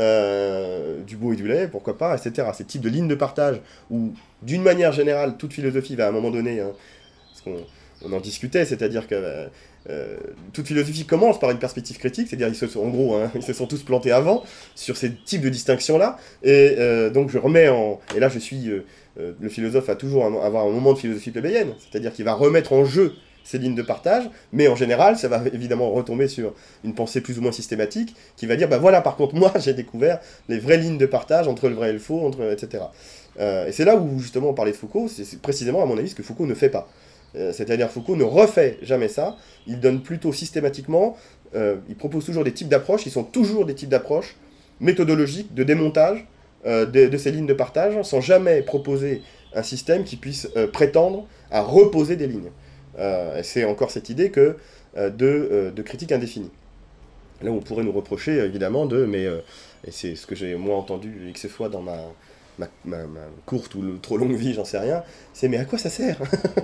euh, du beau et du laid, pourquoi pas, et cetera. Ces types de lignes de partage où, d'une manière générale, toute philosophie va à un moment donné, hein, parce qu'on on en discutait, c'est-à-dire que euh, Euh, toute philosophie commence par une perspective critique, c'est-à-dire ils se sont, en gros, hein, ils se sont tous plantés avant sur ces types de distinctions-là, et euh, donc je remets en... Et là, je suis... Euh, euh, le philosophe va toujours un, avoir un moment de philosophie plébéienne, c'est-à-dire qu'il va remettre en jeu ces lignes de partage, mais en général, ça va évidemment retomber sur une pensée plus ou moins systématique, qui va dire, bah voilà, par contre, moi, j'ai découvert les vraies lignes de partage entre le vrai et le faux, entre, et cetera. Euh, et c'est là où, justement, on parlait de Foucault, c'est précisément, à mon avis, ce que Foucault ne fait pas. Euh, C'est-à-dire Foucault ne refait jamais ça, il donne plutôt systématiquement, euh, il propose toujours des types d'approches, qui sont toujours des types d'approches méthodologiques, de démontage euh, de, de ces lignes de partage, sans jamais proposer un système qui puisse euh, prétendre à reposer des lignes. Euh, C'est encore cette idée que, euh, de, euh, de critique indéfinie. Là, on pourrait nous reprocher, évidemment, de, mais, euh, et c'est ce que j'ai moi entendu X fois dans ma... Ma, ma, ma courte ou trop longue vie, j'en sais rien, c'est mais à quoi ça sert?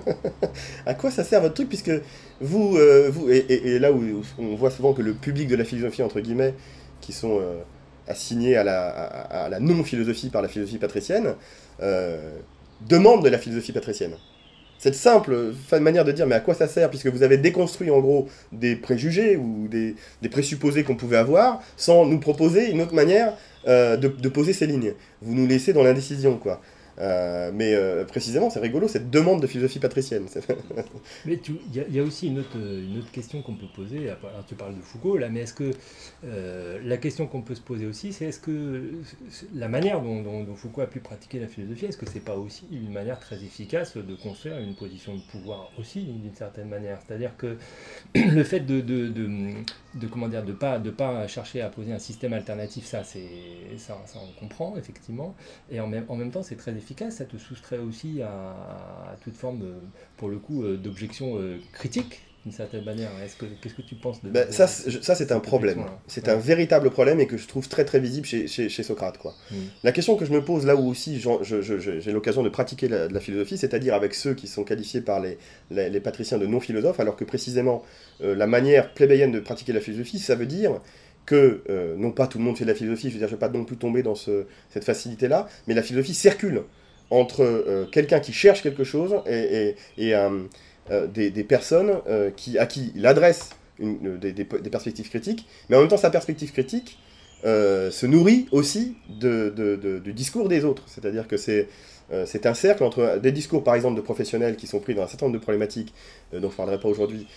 À quoi ça sert votre truc? Puisque vous, euh, vous et, et, et là où, où on voit souvent que le public de la philosophie, entre guillemets, qui sont euh, assignés à la, à, à la non-philosophie par la philosophie patricienne, euh, demandent de la philosophie patricienne. Cette simple manière de dire mais à quoi ça sert, puisque vous avez déconstruit en gros des préjugés ou des, des présupposés qu'on pouvait avoir, sans nous proposer une autre manière euh, de, de poser ces lignes. Vous nous laissez dans l'indécision, quoi. Euh, mais euh, précisément, c'est rigolo, cette demande de philosophie patricienne. Mais il y, y a aussi une autre, une autre question qu'on peut poser. Alors, tu parles de Foucault, là, mais est-ce que euh, la question qu'on peut se poser aussi, c'est est-ce que la manière dont, dont, dont Foucault a pu pratiquer la philosophie, est-ce que c'est pas aussi une manière très efficace de construire une position de pouvoir aussi, d'une certaine manière? C'est-à-dire que le fait de, de, de, de comment dire, de pas, de pas chercher à poser un système alternatif, ça, c'est, ça, ça on comprend effectivement, et en même, en même temps, c'est très efficace. Ça te soustrait aussi à, à toute forme, de, pour le coup, d'objection euh, critique, d'une certaine manière. Est-ce que, qu'est-ce que tu penses de, ben, de, ça, de, ça, c'est un problème. C'est ouais. un véritable problème et que je trouve très très visible chez, chez, chez Socrate, quoi. Mm. La question que je me pose là où aussi je, je, je, j'ai l'occasion de pratiquer la, de la philosophie, c'est-à-dire avec ceux qui sont qualifiés par les, les, les patriciens de non-philosophes, alors que précisément euh, la manière plébéienne de pratiquer la philosophie, ça veut dire que, euh, non pas tout le monde fait de la philosophie, je veux dire, je ne vais pas non plus tomber dans ce, cette facilité-là, mais la philosophie circule entre euh, quelqu'un qui cherche quelque chose et, et, et euh, euh, des, des personnes euh, qui, à qui il adresse une, des, des, des perspectives critiques, mais en même temps sa perspective critique euh, se nourrit aussi de, de, de, du discours des autres. C'est-à-dire que c'est euh, c'est un cercle entre des discours par exemple de professionnels qui sont pris dans un certain nombre de problématiques euh, dont je ne parlerai pas aujourd'hui,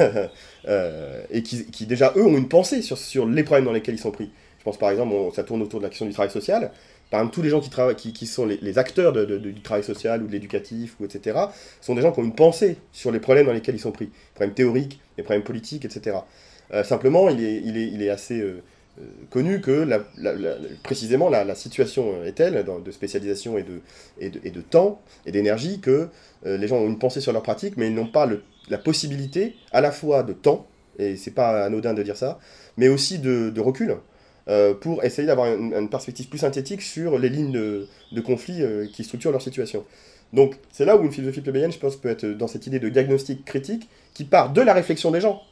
euh, et qui, qui déjà eux ont une pensée sur, sur les problèmes dans lesquels ils sont pris. Je pense par exemple, on, ça tourne autour de la question du travail social. Par exemple, tous les gens qui, travaillent, qui, qui sont les, les acteurs de, de, de, du travail social ou de l'éducatif, ou et cetera, sont des gens qui ont une pensée sur les problèmes dans lesquels ils sont pris. Les problèmes théoriques, les problèmes politiques, et cetera. Euh, simplement, il est, il est, il est assez euh, euh, connu que la, la, la, précisément la, la situation est telle, dans, de spécialisation et de, et de, et de temps et d'énergie, que euh, les gens ont une pensée sur leur pratique, mais ils n'ont pas le, la possibilité à la fois de temps, et c'est pas anodin de dire ça, mais aussi de, de recul, euh, pour essayer d'avoir une, une perspective plus synthétique sur les lignes de, de conflit euh, qui structurent leur situation. Donc c'est là où une philosophie plébéienne, je pense, peut être dans cette idée de diagnostic critique qui part de la réflexion des gens.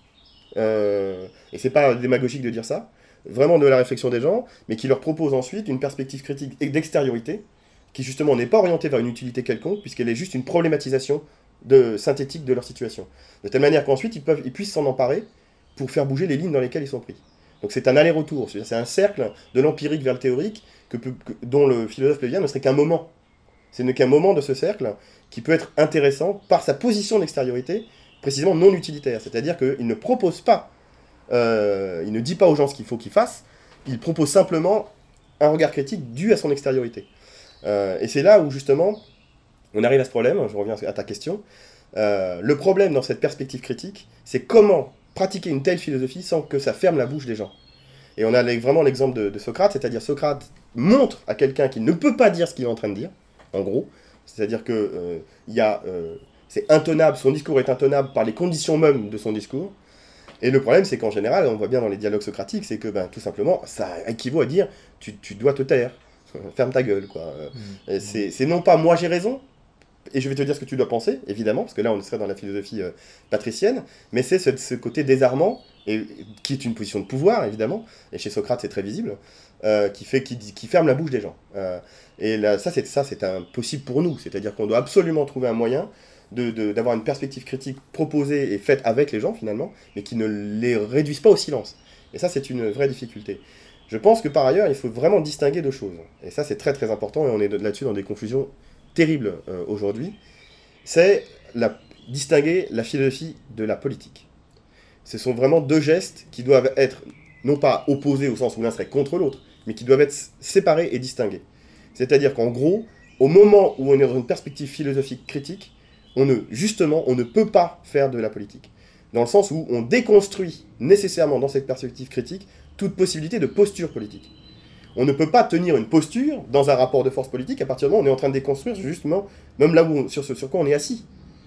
Euh, et c'est pas démagogique de dire ça, vraiment de la réflexion des gens, mais qui leur propose ensuite une perspective critique et d'extériorité, qui justement n'est pas orientée vers une utilité quelconque, puisqu'elle est juste une problématisation de, synthétique de leur situation. De telle manière qu'ensuite ils, peuvent, ils puissent s'en emparer pour faire bouger les lignes dans lesquelles ils sont pris. Donc c'est un aller-retour, c'est un cercle de l'empirique vers le théorique, que, que, dont le philosophe plébéien ne serait qu'un moment. Ce n'est qu'un moment de ce cercle qui peut être intéressant par sa position d'extériorité, précisément non utilitaire. C'est-à-dire qu'il ne propose pas, euh, il ne dit pas aux gens ce qu'il faut qu'ils fassent, il propose simplement un regard critique dû à son extériorité. Euh, et c'est là où justement on arrive à ce problème, je reviens à ta question. Euh, le problème dans cette perspective critique, c'est comment pratiquer une telle philosophie sans que ça ferme la bouche des gens. Et on a vraiment l'exemple de, de Socrate, c'est-à-dire Socrate montre à quelqu'un qui ne peut pas dire ce qu'il est en train de dire, en gros, c'est-à-dire que euh, y a, euh, c'est intenable, son discours est intenable par les conditions mêmes de son discours. Et le problème, c'est qu'en général, on voit bien dans les dialogues socratiques, c'est que ben, tout simplement, ça équivaut à dire tu, tu dois te taire, ferme ta gueule, quoi. Mmh. C'est, c'est non pas moi j'ai raison, et je vais te dire ce que tu dois penser, évidemment, parce que là on serait dans la philosophie euh, patricienne, mais c'est ce, ce côté désarmant, et, qui est une position de pouvoir, évidemment, et chez Socrate c'est très visible, euh, qui, fait, qui, qui ferme la bouche des gens. Euh, et là, ça, c'est, ça, c'est impossible pour nous, c'est-à-dire qu'on doit absolument trouver un moyen de, de, d'avoir une perspective critique proposée et faite avec les gens, finalement, mais qui ne les réduise pas au silence. Et ça, c'est une vraie difficulté. Je pense que par ailleurs, il faut vraiment distinguer deux choses. Et ça, c'est très très important, et on est là-dessus dans des confusions terribles euh, aujourd'hui. C'est la, distinguer la philosophie de la politique. Ce sont vraiment deux gestes qui doivent être, non pas opposés au sens où l'un serait contre l'autre, mais qui doivent être séparés et distingués. C'est-à-dire qu'en gros, au moment où on est dans une perspective philosophique critique, on ne, justement, on ne peut pas faire de la politique. Dans le sens où on déconstruit nécessairement dans cette perspective critique toute possibilité de posture politique. On ne peut pas tenir une posture dans un rapport de force politique à partir du moment où on est en train de déconstruire justement, même là où on, sur ce sur quoi on est assis.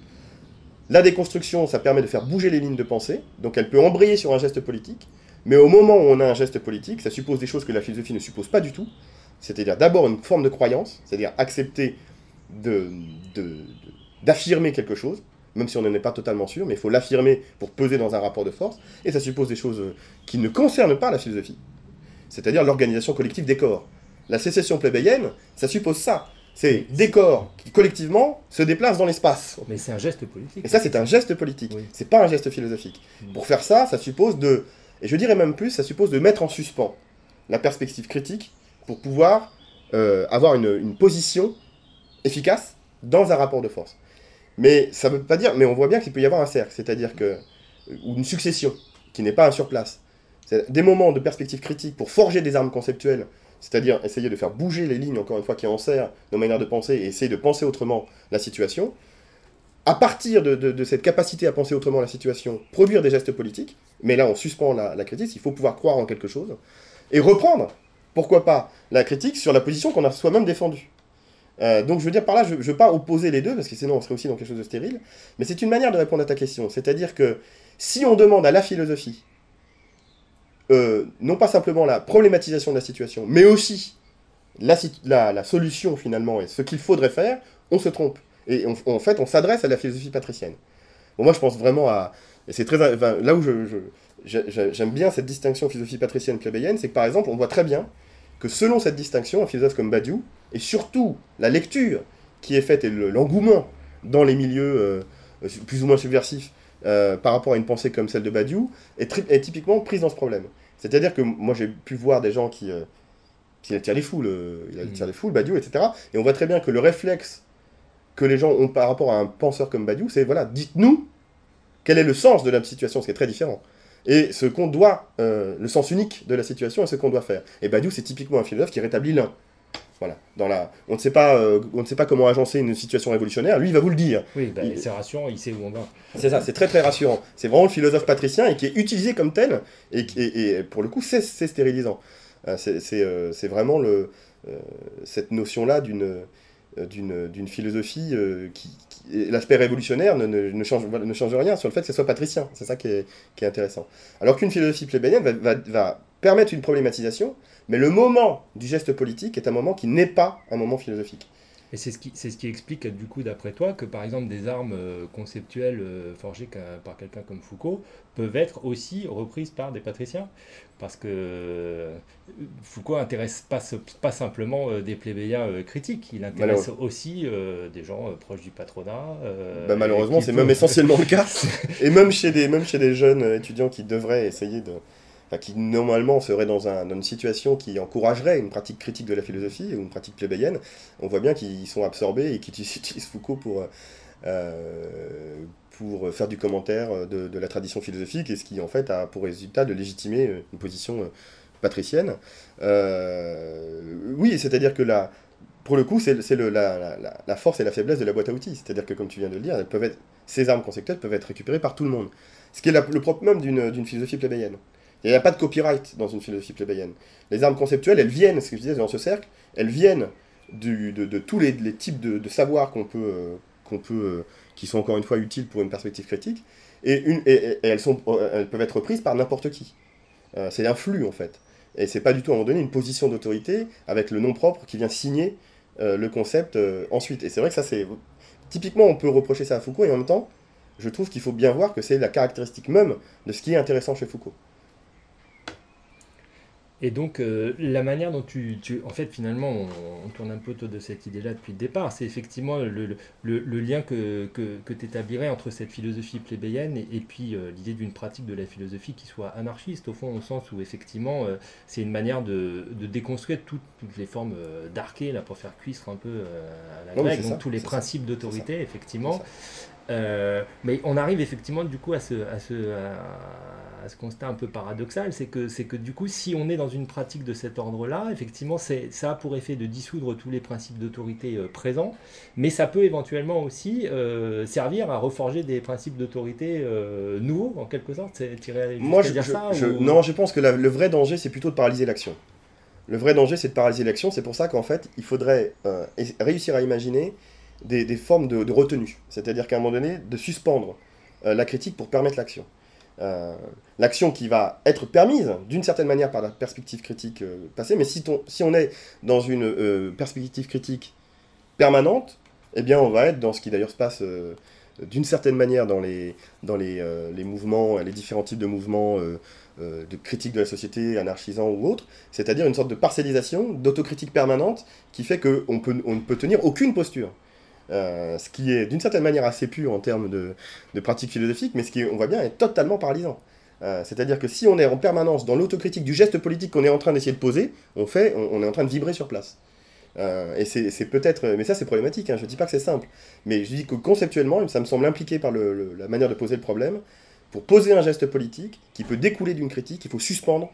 La déconstruction, ça permet de faire bouger les lignes de pensée, donc elle peut embrayer sur un geste politique, mais au moment où on a un geste politique, ça suppose des choses que la philosophie ne suppose pas du tout, c'est-à-dire d'abord une forme de croyance, c'est-à-dire accepter de, de, de, d'affirmer quelque chose, même si on n'en est pas totalement sûr, mais il faut l'affirmer pour peser dans un rapport de force, et ça suppose des choses qui ne concernent pas la philosophie, c'est-à-dire l'organisation collective des corps. La sécession plébéienne, ça suppose ça, c'est des corps qui collectivement se déplacent dans l'espace. Mais c'est un geste politique. Et ça, c'est un geste politique, oui. C'est pas un geste philosophique. Mmh. Pour faire ça, ça suppose de, et je dirais même plus, ça suppose de mettre en suspens la perspective critique pour pouvoir euh, avoir une, une position efficace dans un rapport de force. Mais ça ne veut pas dire, mais on voit bien qu'il peut y avoir un cercle, c'est-à-dire que, ou une succession, qui n'est pas un surplace. C'est des moments de perspective critique pour forger des armes conceptuelles, c'est-à-dire essayer de faire bouger les lignes, encore une fois, qui enserrent nos manières de penser, et essayer de penser autrement la situation. À partir de, de, de cette capacité à penser autrement la situation, produire des gestes politiques, mais là on suspend la, la critique, il faut pouvoir croire en quelque chose, et reprendre, pourquoi pas, la critique sur la position qu'on a soi-même défendue. Euh, donc je veux dire par là, je ne veux pas opposer les deux, parce que sinon on serait aussi dans quelque chose de stérile, mais c'est une manière de répondre à ta question, c'est-à-dire que si on demande à la philosophie, euh, non pas simplement la problématisation de la situation, mais aussi la, la, la solution finalement, et ce qu'il faudrait faire, on se trompe. Et on, en fait, on s'adresse à la philosophie patricienne. Bon, moi je pense vraiment à... Et c'est très, enfin, là où je, je, je, j'aime bien cette distinction philosophie patricienne plébéienne, c'est que par exemple, on voit très bien que selon cette distinction, un philosophe comme Badiou, et surtout la lecture qui est faite et le, l'engouement dans les milieux euh, plus ou moins subversifs euh, par rapport à une pensée comme celle de Badiou, est, tri- est typiquement prise dans ce problème. C'est-à-dire que moi j'ai pu voir des gens qui, euh, qui attirent les foules, euh, il attire les foules, Badiou, et cetera. Et on voit très bien que le réflexe que les gens ont par rapport à un penseur comme Badiou, c'est voilà, dites-nous quel est le sens de la situation, ce qui est très différent. Et ce qu'on doit, euh, le sens unique de la situation et ce qu'on doit faire. Et Badiou, c'est typiquement un philosophe qui rétablit l'un. Voilà. Dans la... on, ne sait pas, euh, on ne sait pas comment agencer une situation révolutionnaire, lui il va vous le dire. Oui, bah, Il- c'est rassurant, il sait où on va. C'est ça, c'est très très rassurant. C'est vraiment le philosophe patricien et qui est utilisé comme tel, et, qui- et, et pour le coup c'est c'est stérilisant. Euh, c'est c'est, euh, c'est vraiment le, euh, cette notion-là d'une euh, d'une d'une philosophie euh, qui... qui- et l'aspect révolutionnaire ne, ne, ne change, ne change rien sur le fait que ce soit patricien. C'est ça qui est, qui est intéressant. Alors qu'une philosophie plébéienne va, va, va permettre une problématisation, mais le moment du geste politique est un moment qui n'est pas un moment philosophique. Et c'est ce qui, c'est ce qui explique, du coup, d'après toi, que par exemple des armes euh, conceptuelles euh, forgées qu'un- par quelqu'un comme Foucault peuvent être aussi reprises par des patriciens. Parce que euh, Foucault intéresse pas, ce- pas simplement euh, des plébéiens euh, critiques, il intéresse aussi euh, des gens euh, proches du patronat. euh, Bah, malheureusement, qui c'est peuvent- même essentiellement le cas. Et même chez des, même chez des jeunes euh, étudiants qui devraient essayer de... Enfin, qui normalement seraient dans, un, dans une situation qui encouragerait une pratique critique de la philosophie, ou une pratique plébéienne, on voit bien qu'ils sont absorbés et qu'ils utilisent Foucault pour, euh, pour faire du commentaire de, de la tradition philosophique, et ce qui en fait a pour résultat de légitimer une position euh, patricienne. Euh, oui, c'est-à-dire que la, pour le coup, c'est c'est le- la, la- la- la force et la faiblesse de la boîte à outils. C'est-à-dire que, comme tu viens de le dire, elles peuvent être, ces armes conceptuelles peuvent être récupérées par tout le monde. Ce qui est la- le propre même d'une d'une philosophie plébéienne. Il n'y a pas de copyright dans une philosophie plébéienne. Les armes conceptuelles, elles viennent, ce que je disais dans ce cercle, elles viennent du, de, de tous les, les types de, de savoirs qu'on peut, euh, qu'on peut, euh, qui sont encore une fois utiles pour une perspective critique, et, une, et, et- et elles, sont, euh, elles peuvent être reprises par n'importe qui. Euh, c'est un flux en fait. Et c'est pas du tout à un moment donné une position d'autorité avec le nom propre qui vient signer euh, le concept euh, ensuite. Et c'est vrai que ça c'est... Typiquement on peut reprocher ça à Foucault, et en même temps, je trouve qu'il faut bien voir que c'est la caractéristique même de ce qui est intéressant chez Foucault. Et donc, euh, la manière dont tu, tu- En fait, finalement, on, on tourne un peu autour de cette idée-là depuis le départ. C'est effectivement le, le, le- le lien que, que, que tu établirais entre cette philosophie plébéienne et, et puis euh, l'idée d'une pratique de la philosophie qui soit anarchiste, au fond, au sens où, effectivement, euh, c'est une manière de, de déconstruire toutes, toutes les formes euh, d'arché, là, pour faire cuistre un peu euh, à la Non, mais grecque, c'est donc ça, tous les c'est ça, principes d'autorité, effectivement. C'est ça. Euh, mais on arrive effectivement du coup à ce, à ce, à, à ce constat un peu paradoxal, c'est que, c'est que du coup si on est dans une pratique de cet ordre-là, effectivement c'est, ça a pour effet de dissoudre tous les principes d'autorité euh, présents, mais ça peut éventuellement aussi euh, servir à reforger des principes d'autorité euh, nouveaux en quelque sorte. Tu irais Moi, jusqu'à je, dire je- ça je- ou- non, je pense que la- le vrai danger, c'est plutôt de paralyser l'action. Le vrai danger, c'est de paralyser l'action. C'est pour ça qu'en fait, il faudrait euh, es- réussir à imaginer des, des formes de, de retenue. C'est-à-dire qu'à un moment donné, de suspendre euh, la critique pour permettre l'action. Euh, l'action qui va être permise, d'une certaine manière, par la perspective critique euh, passée, mais si, ton- si on est dans une euh, perspective critique permanente, eh bien, on va être dans ce qui d'ailleurs se passe euh, d'une certaine manière dans les, dans les, euh, les mouvements, les différents types de mouvements euh, euh, de critique de la société, anarchisants ou autres, c'est-à-dire une sorte de parcellisation, d'autocritique permanente qui fait qu'on peut, on ne peut tenir aucune posture. Euh, ce qui est d'une certaine manière assez pur en termes de, de pratique philosophique, mais ce qui, on voit bien, est totalement paralysant. Euh, c'est-à-dire que si on est en permanence dans l'autocritique du geste politique qu'on est en train d'essayer de poser, on, fait, on, on est en train de vibrer sur place. Euh, et c'est c'est peut-être... Mais ça, c'est problématique, hein, je ne dis pas que c'est simple. Mais je dis que conceptuellement, ça me semble impliqué par le, le- la manière de poser le problème. Pour poser un geste politique qui peut découler d'une critique, il faut suspendre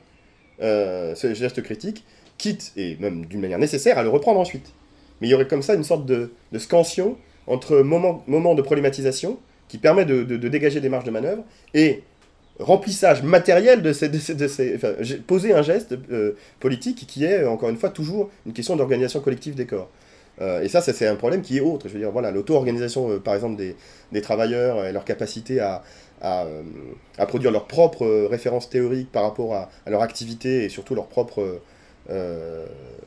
euh, ce geste critique, quitte, et même d'une manière nécessaire, à le reprendre ensuite. Mais il y aurait comme ça une sorte de, de scansion entre moment, moment de problématisation qui permet de, de- de dégager des marges de manœuvre et remplissage matériel de ces... De ces, de ces- enfin, j'ai- poser un geste euh, politique qui est, encore une fois, toujours une question d'organisation collective des corps. Euh, et ça, ça, c'est un problème qui est autre. Je veux dire, voilà, l'auto-organisation, euh, par exemple, des, des travailleurs et leur capacité à, à, euh, à produire leurs propres euh, références théoriques par rapport à, à leur activité et surtout leur propre... euh,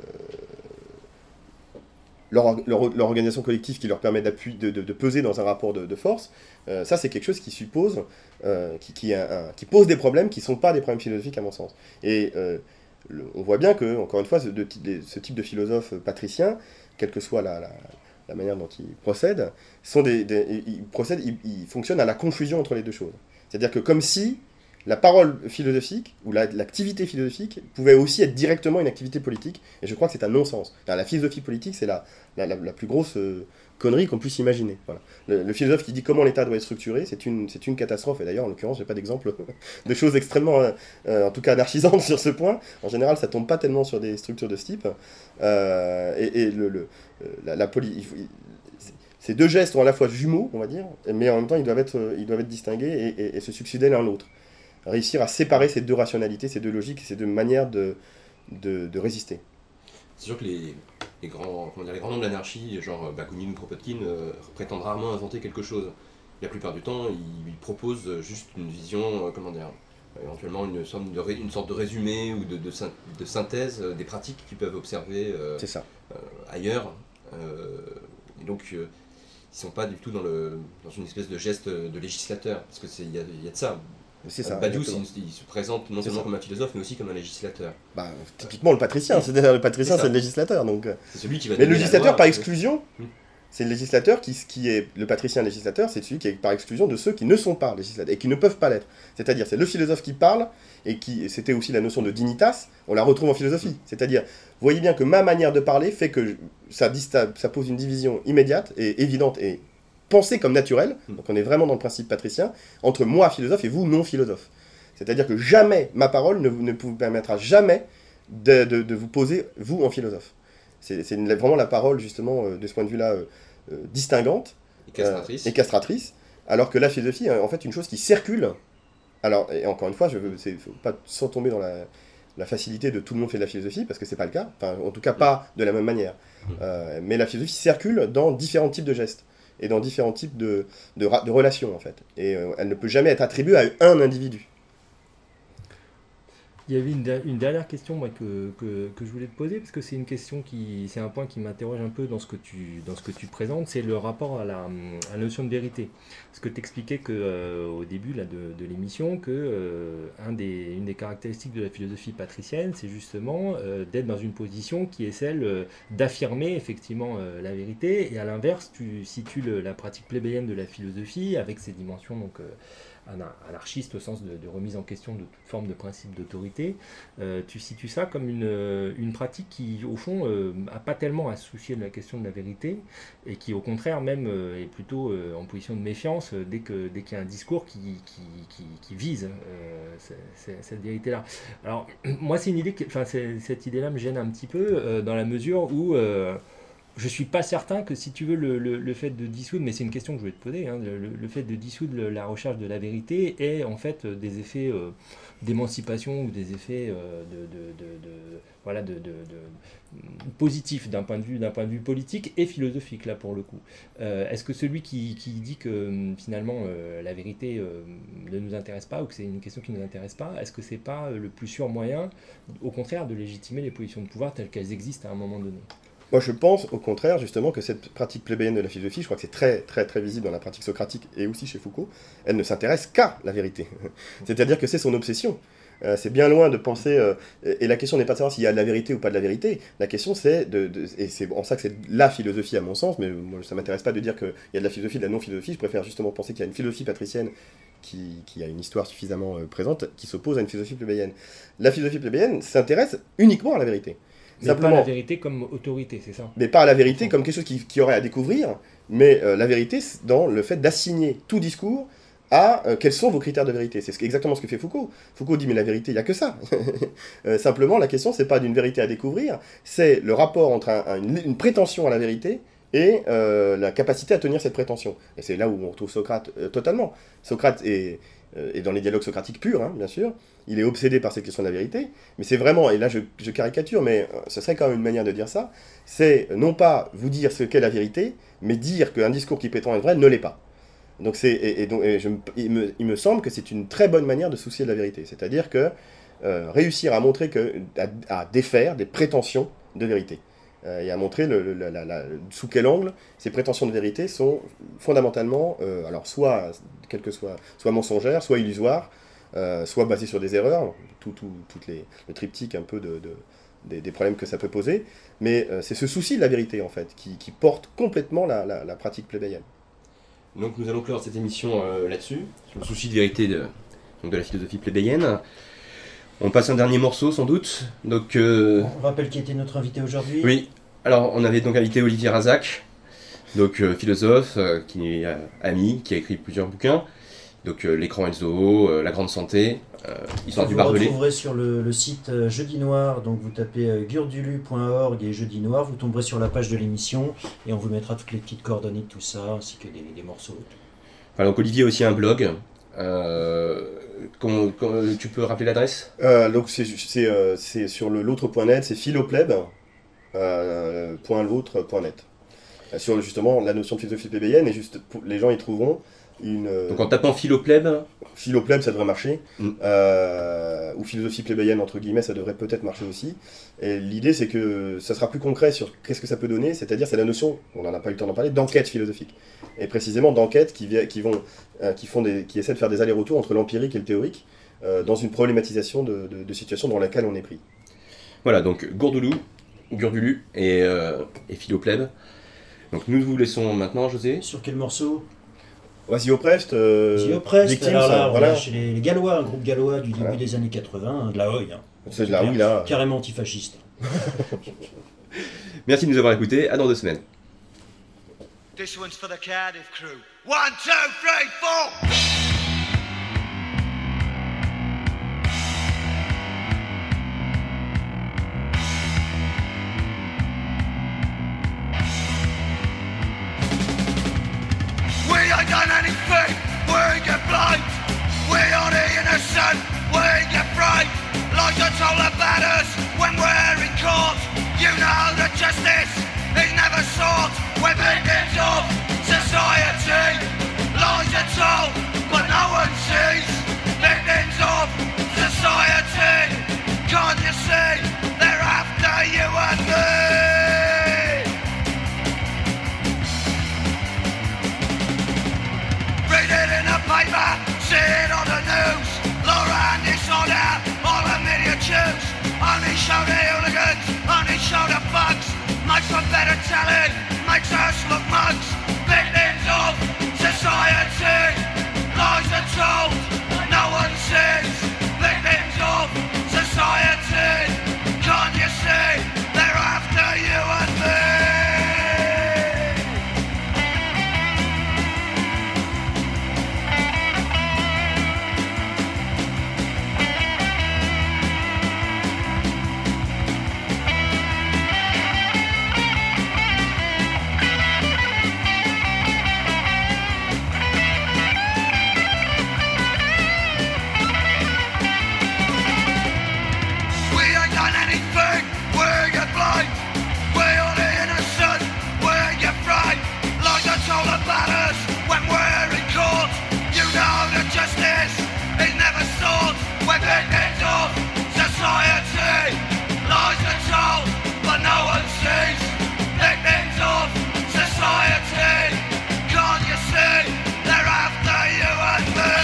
leur, leur, leur organisation collective qui leur permet d'appuyer, de, de, de peser dans un rapport de, de force, euh, ça c'est quelque chose qui suppose, euh, qui, qui, a un- qui pose des problèmes qui ne sont pas des problèmes philosophiques à mon sens. Et euh, le- on voit bien que, encore une fois, ce, de, de- ce type de philosophe patricien, quelle que soit la, la, la manière dont il procède, sont des, des, ils, procèdent, ils, ils fonctionnent à la confusion entre les deux choses. C'est-à-dire que comme si la parole philosophique, ou la- l'activité philosophique, pouvait aussi être directement une activité politique, et je crois que c'est un non-sens. Alors, la philosophie politique, c'est la, la, la, la plus grosse euh, connerie qu'on puisse imaginer. Voilà. Le, le philosophe qui dit comment l'État doit être structuré, c'est une, c'est une catastrophe, et d'ailleurs, en l'occurrence, j'ai pas d'exemple de choses extrêmement, euh, euh, en tout cas anarchisantes sur ce point. En général, ça tombe pas tellement sur des structures de ce type. Euh, et et le, le, la, la poli- il faut- il- ces deux gestes sont à la fois jumeaux, on va dire, mais en même temps, ils doivent être, ils doivent être distingués et, et, et se succéder l'un l'autre. Réussir à séparer ces deux rationalités, ces deux logiques, ces deux manières de, de, de résister. C'est sûr que les, les, grands, comment dire, les grands noms de l'anarchie, genre Bakounine ou Kropotkin, euh, prétendent rarement inventer quelque chose. La plupart du temps, ils, ils proposent juste une vision, euh, comment dire, éventuellement une sorte de, ré, une sorte de résumé ou de, de, de synthèse des pratiques qu'ils peuvent observer euh, C'est ça. Euh, ailleurs. Euh, et donc, euh, ils ne sont pas du tout dans, le, dans une espèce de geste de législateur, parce qu'il y a, y a de ça. C'est ça. Badiou, exactement. il se présente non seulement comme un philosophe, mais aussi comme un législateur. Bah, typiquement le patricien, c'est-à-dire le patricien, C'est c'est ça. le législateur. Donc... C'est celui qui va Mais le donner la législateur loi, par euh, exclusion, Hmm. c'est le législateur qui, qui est le patricien législateur, c'est celui qui est par exclusion de ceux qui ne sont pas législateurs et qui ne peuvent pas l'être. C'est-à-dire, c'est le philosophe qui parle, et qui, c'était aussi la notion de dignitas, on la retrouve en philosophie. C'est-à-dire, vous voyez bien que ma manière de parler fait que ça, dista- ça pose une division immédiate et évidente et pensée comme naturelle, donc on est vraiment dans le principe patricien, entre moi philosophe et vous non philosophe. C'est-à-dire que jamais ma parole ne, vous- ne vous permettra jamais de, de- de vous poser, vous, en philosophe. C'est, c'est une- vraiment la parole, justement, euh, de ce point de vue-là, euh, euh, distinguante Et castratrice. euh, et castratrice, alors que la philosophie est en fait une chose qui circule. Alors, et encore une fois, je veux c'est, faut pas sans tomber dans la, la facilité de tout le monde fait de la philosophie, parce que c'est pas le cas, enfin, en tout cas pas de la même manière. Euh, mais la philosophie circule dans différents types de gestes, et dans différents types de, de, ra- de relations, en fait. Et euh, elle ne peut jamais être attribuée à un individu. Il y avait une, der- une dernière question moi, que, que, que je voulais te poser, parce que c'est une question qui, c'est un point qui m'interroge un peu dans ce que tu, dans ce que tu présentes, c'est le rapport à la, à la notion de vérité. Parce que tu expliquais que, euh, au début là, de, de l'émission que euh, un des, une des caractéristiques de la philosophie patricienne, c'est justement euh, d'être dans une position qui est celle euh, d'affirmer effectivement euh, la vérité, et à l'inverse, tu situes le- la pratique plébéienne de la philosophie avec ses dimensions donc, euh, anar- anarchiste au sens de, de remise en question de toute forme de principe d'autorité. Euh, tu situes ça comme une, euh, une pratique qui, au fond, n'a pas tellement à se soucier de la question de la vérité, et qui, au contraire, même euh, est plutôt euh, en position de méfiance euh, dès que dès qu'il y a un discours qui, qui, qui, qui vise euh, c'est- c'est- cette vérité-là. Alors, moi, c'est une idée, qui- enfin, c'est- cette idée-là me gêne un petit peu, euh, dans la mesure où euh, je suis pas certain que, si tu veux, le, le, le fait de dissoudre, mais c'est une question que je voulais te poser, hein, le, le fait de dissoudre le- la recherche de la vérité ait en fait euh, des effets euh, d'émancipation ou des effets euh, de, de, de, de- voilà, de, de, de- positifs d'un point de vue, d'un point de vue politique et philosophique, là, pour le coup. Euh, est-ce que celui qui, qui dit que euh, finalement euh, la vérité euh, ne nous intéresse pas, ou que c'est une question qui ne nous intéresse pas, est-ce que c'est pas euh, le plus sûr moyen, au contraire, de légitimer les positions de pouvoir telles qu'elles existent à un moment donné? Moi, je pense, au contraire, justement, que cette pratique plébéienne de la philosophie, je crois que c'est très, très, très visible dans la pratique socratique et aussi chez Foucault, elle ne s'intéresse qu'à la vérité. C'est-à-dire que c'est son obsession. Euh, c'est bien loin de penser... euh, et la question n'est pas de savoir s'il y a de la vérité ou pas de la vérité. La question, c'est... De, de- et c'est en ça que c'est la philosophie, à mon sens, mais moi, ça ne m'intéresse pas de dire qu'il y a de la philosophie et de la non-philosophie. Je préfère justement penser qu'il y a une philosophie patricienne qui, qui a une histoire suffisamment euh, présente, qui s'oppose à une philosophie plébéienne. La philosophie plébéienne s'intéresse uniquement à la vérité. Mais pas la vérité comme autorité, c'est ça? Mais pas à la vérité comme quelque chose qui, qui aurait à découvrir, mais euh, la vérité c'est dans le fait d'assigner tout discours à euh, quels sont vos critères de vérité. C'est ce- exactement ce que fait Foucault. Foucault dit mais la vérité, il n'y a que ça. Euh, simplement, la question, c'est pas d'une vérité à découvrir, c'est le rapport entre un- un- une, une prétention à la vérité et euh, la capacité à tenir cette prétention. Et c'est là où on retrouve Socrate euh, totalement. Socrate est, euh, est dans les dialogues socratiques purs, hein, bien sûr. Il est obsédé par cette question de la vérité, mais c'est vraiment, et là je, je caricature, mais euh, ce serait quand même une manière de dire ça, c'est non pas vous dire ce qu'est la vérité, mais dire qu'un discours qui prétend être vrai ne l'est pas. Donc c'est, et, et donc, et je me- il, me, il me semble que c'est une très bonne manière de se soucier de la vérité, c'est-à-dire que euh, réussir à montrer que, à, à défaire des prétentions de vérité, euh, et à montrer le, le- la- la- la- sous quel angle ces prétentions de vérité sont fondamentalement, euh, alors soit, quel que soit, soit mensongères, soit illusoires, euh, soit basées sur des erreurs, tout, tout, toutes les, le triptyque un peu de, de- des, des problèmes que ça peut poser, mais euh, c'est ce souci de la vérité en fait qui, qui porte complètement la, la- la pratique plébéienne. Donc nous allons clore cette émission euh, là-dessus, sur le souci de vérité de, donc de la philosophie plébéienne. On passe un dernier morceau sans doute. Donc, euh... On rappelle qui était notre invité aujourd'hui. Oui, alors on avait donc invité Olivier Razac, donc euh, philosophe, euh, qui est euh, ami, qui a écrit plusieurs bouquins. Donc euh, L'écran et le zoo, euh, La grande santé, euh, Histoire vous du barbelé. Vous retrouverez sur le, le site euh, Jeudi Noir, donc vous tapez euh, gurdulu point org et Jeudi Noir, vous tomberez sur la page de l'émission et on vous mettra toutes les petites coordonnées de tout ça, ainsi que des, des morceaux. Voilà, donc Olivier a aussi un blog. Euh, comment- comment- tu peux rappeler l'adresse? Euh, donc c'est c'est, euh, c'est sur le l'autre point net, c'est philopleb euh, point l'autre point net. Euh, Sur justement la notion de philosophie plébéienne, et juste pour- les gens y trouveront une euh, Donc en tapant philopleb, philopleb, ça devrait marcher, Mm. euh, ou philosophie plébéienne entre guillemets, ça devrait peut-être marcher aussi. Et l'idée c'est que ça sera plus concret sur qu'est-ce que ça peut donner, c'est-à-dire c'est la notion, on n'en a pas eu le temps d'en parler, d'enquête philosophique, et précisément d'enquête qui, vi- qui vont, euh, qui font des, qui essaient de faire des allers-retours entre l'empirique et le théorique euh, dans une problématisation de, de, de situations dans laquelle on est pris. voilà, donc Gourdoulou, Gurdulu et, euh, et philopleb. Donc nous vous laissons maintenant, José. Sur quel morceau Voici au Prest, euh, Zioprest, Victims, alors là, on voilà. est chez les, les Gallois, un groupe gallois du début Voilà. des années quatre-vingts, hein, de la Hoy, hein, C'est là, oui, là. carrément antifasciste. Merci de nous avoir écoutés, à dans deux semaines. This one's for the Cardiff crew. One, two, three, four! We ain't done anything, we get blind. We are the innocent, we get brave. Lies are told about us when we're in court. You know that justice is never sought. We're victims of society. Lies are told, but no one sees. Victims of society. Can't you see? They're after you and me. Read it in the paper, see it on the news. Laura and disorder, all the media choose. Only show the hooligans, only show the bugs. Makes for better telling, makes us look mugs. Victims of society, lies are told, no one sees. Victims of society, can't you see? They're after you and me. We ain't done anything, we get blind. We are the innocent, we get fright. Lies are told about us when we're in court. You know that justice is never sought. We're victims of society. Lies are told, but no one sees. Victims of society. Can't you see? They're after you and me.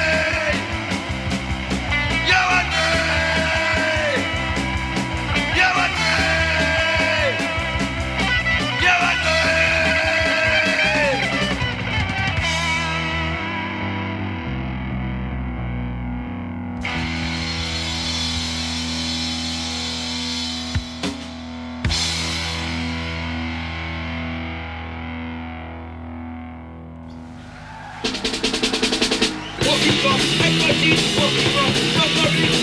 You and me. You and me. You and me. Walking from expertise, walking from nobody.